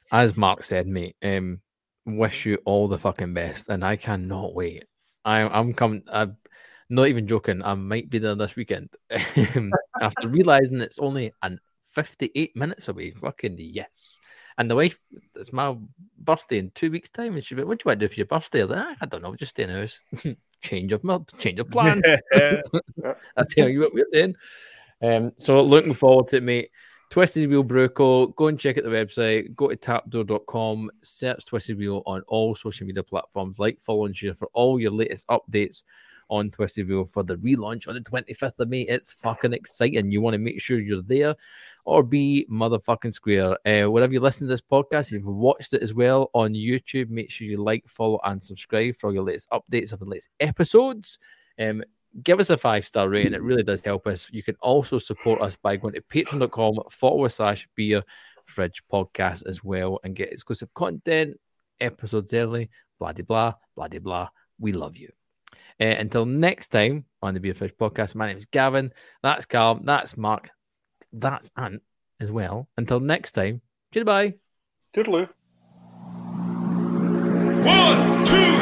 as Mark said, mate, um, wish you all the fucking best, and I cannot wait. I, I'm coming. I'm not even joking. I might be there this weekend. After realizing it's only an fifty-eight minutes away, fucking yes. And the wife, it's my birthday in two weeks' time, and she went, "What do you want to do for your birthday?" I was like, ah, "I don't know, just stay in the house." change of change of plan. I tell you what we're doing. Um, so looking forward to it, mate. Twisted Wheel Bruco. Go and check out the website. Go to tapdoor dot com. Search Twisted Wheel on all social media platforms. Like, follow, and share for all your latest updates on Twisted Wheel for the relaunch on the twenty-fifth of May. It's fucking exciting. You want to make sure you're there or be motherfucking square. Uh, wherever you listen to this podcast, if you've watched it as well on YouTube, make sure you like, follow, and subscribe for all your latest updates of the latest episodes. Um, Give us a five-star rating. It really does help us. You can also support us by going to patreon.com forward slash beer fridge podcast as well and get exclusive content, episodes early, blah, de blah, blah, de blah. We love you. Uh, until next time on the Beer Fridge podcast, my name is Gavin. That's Carl. That's Mark. That's Ant as well. Until next time, goodbye. Toodaloo. One, two,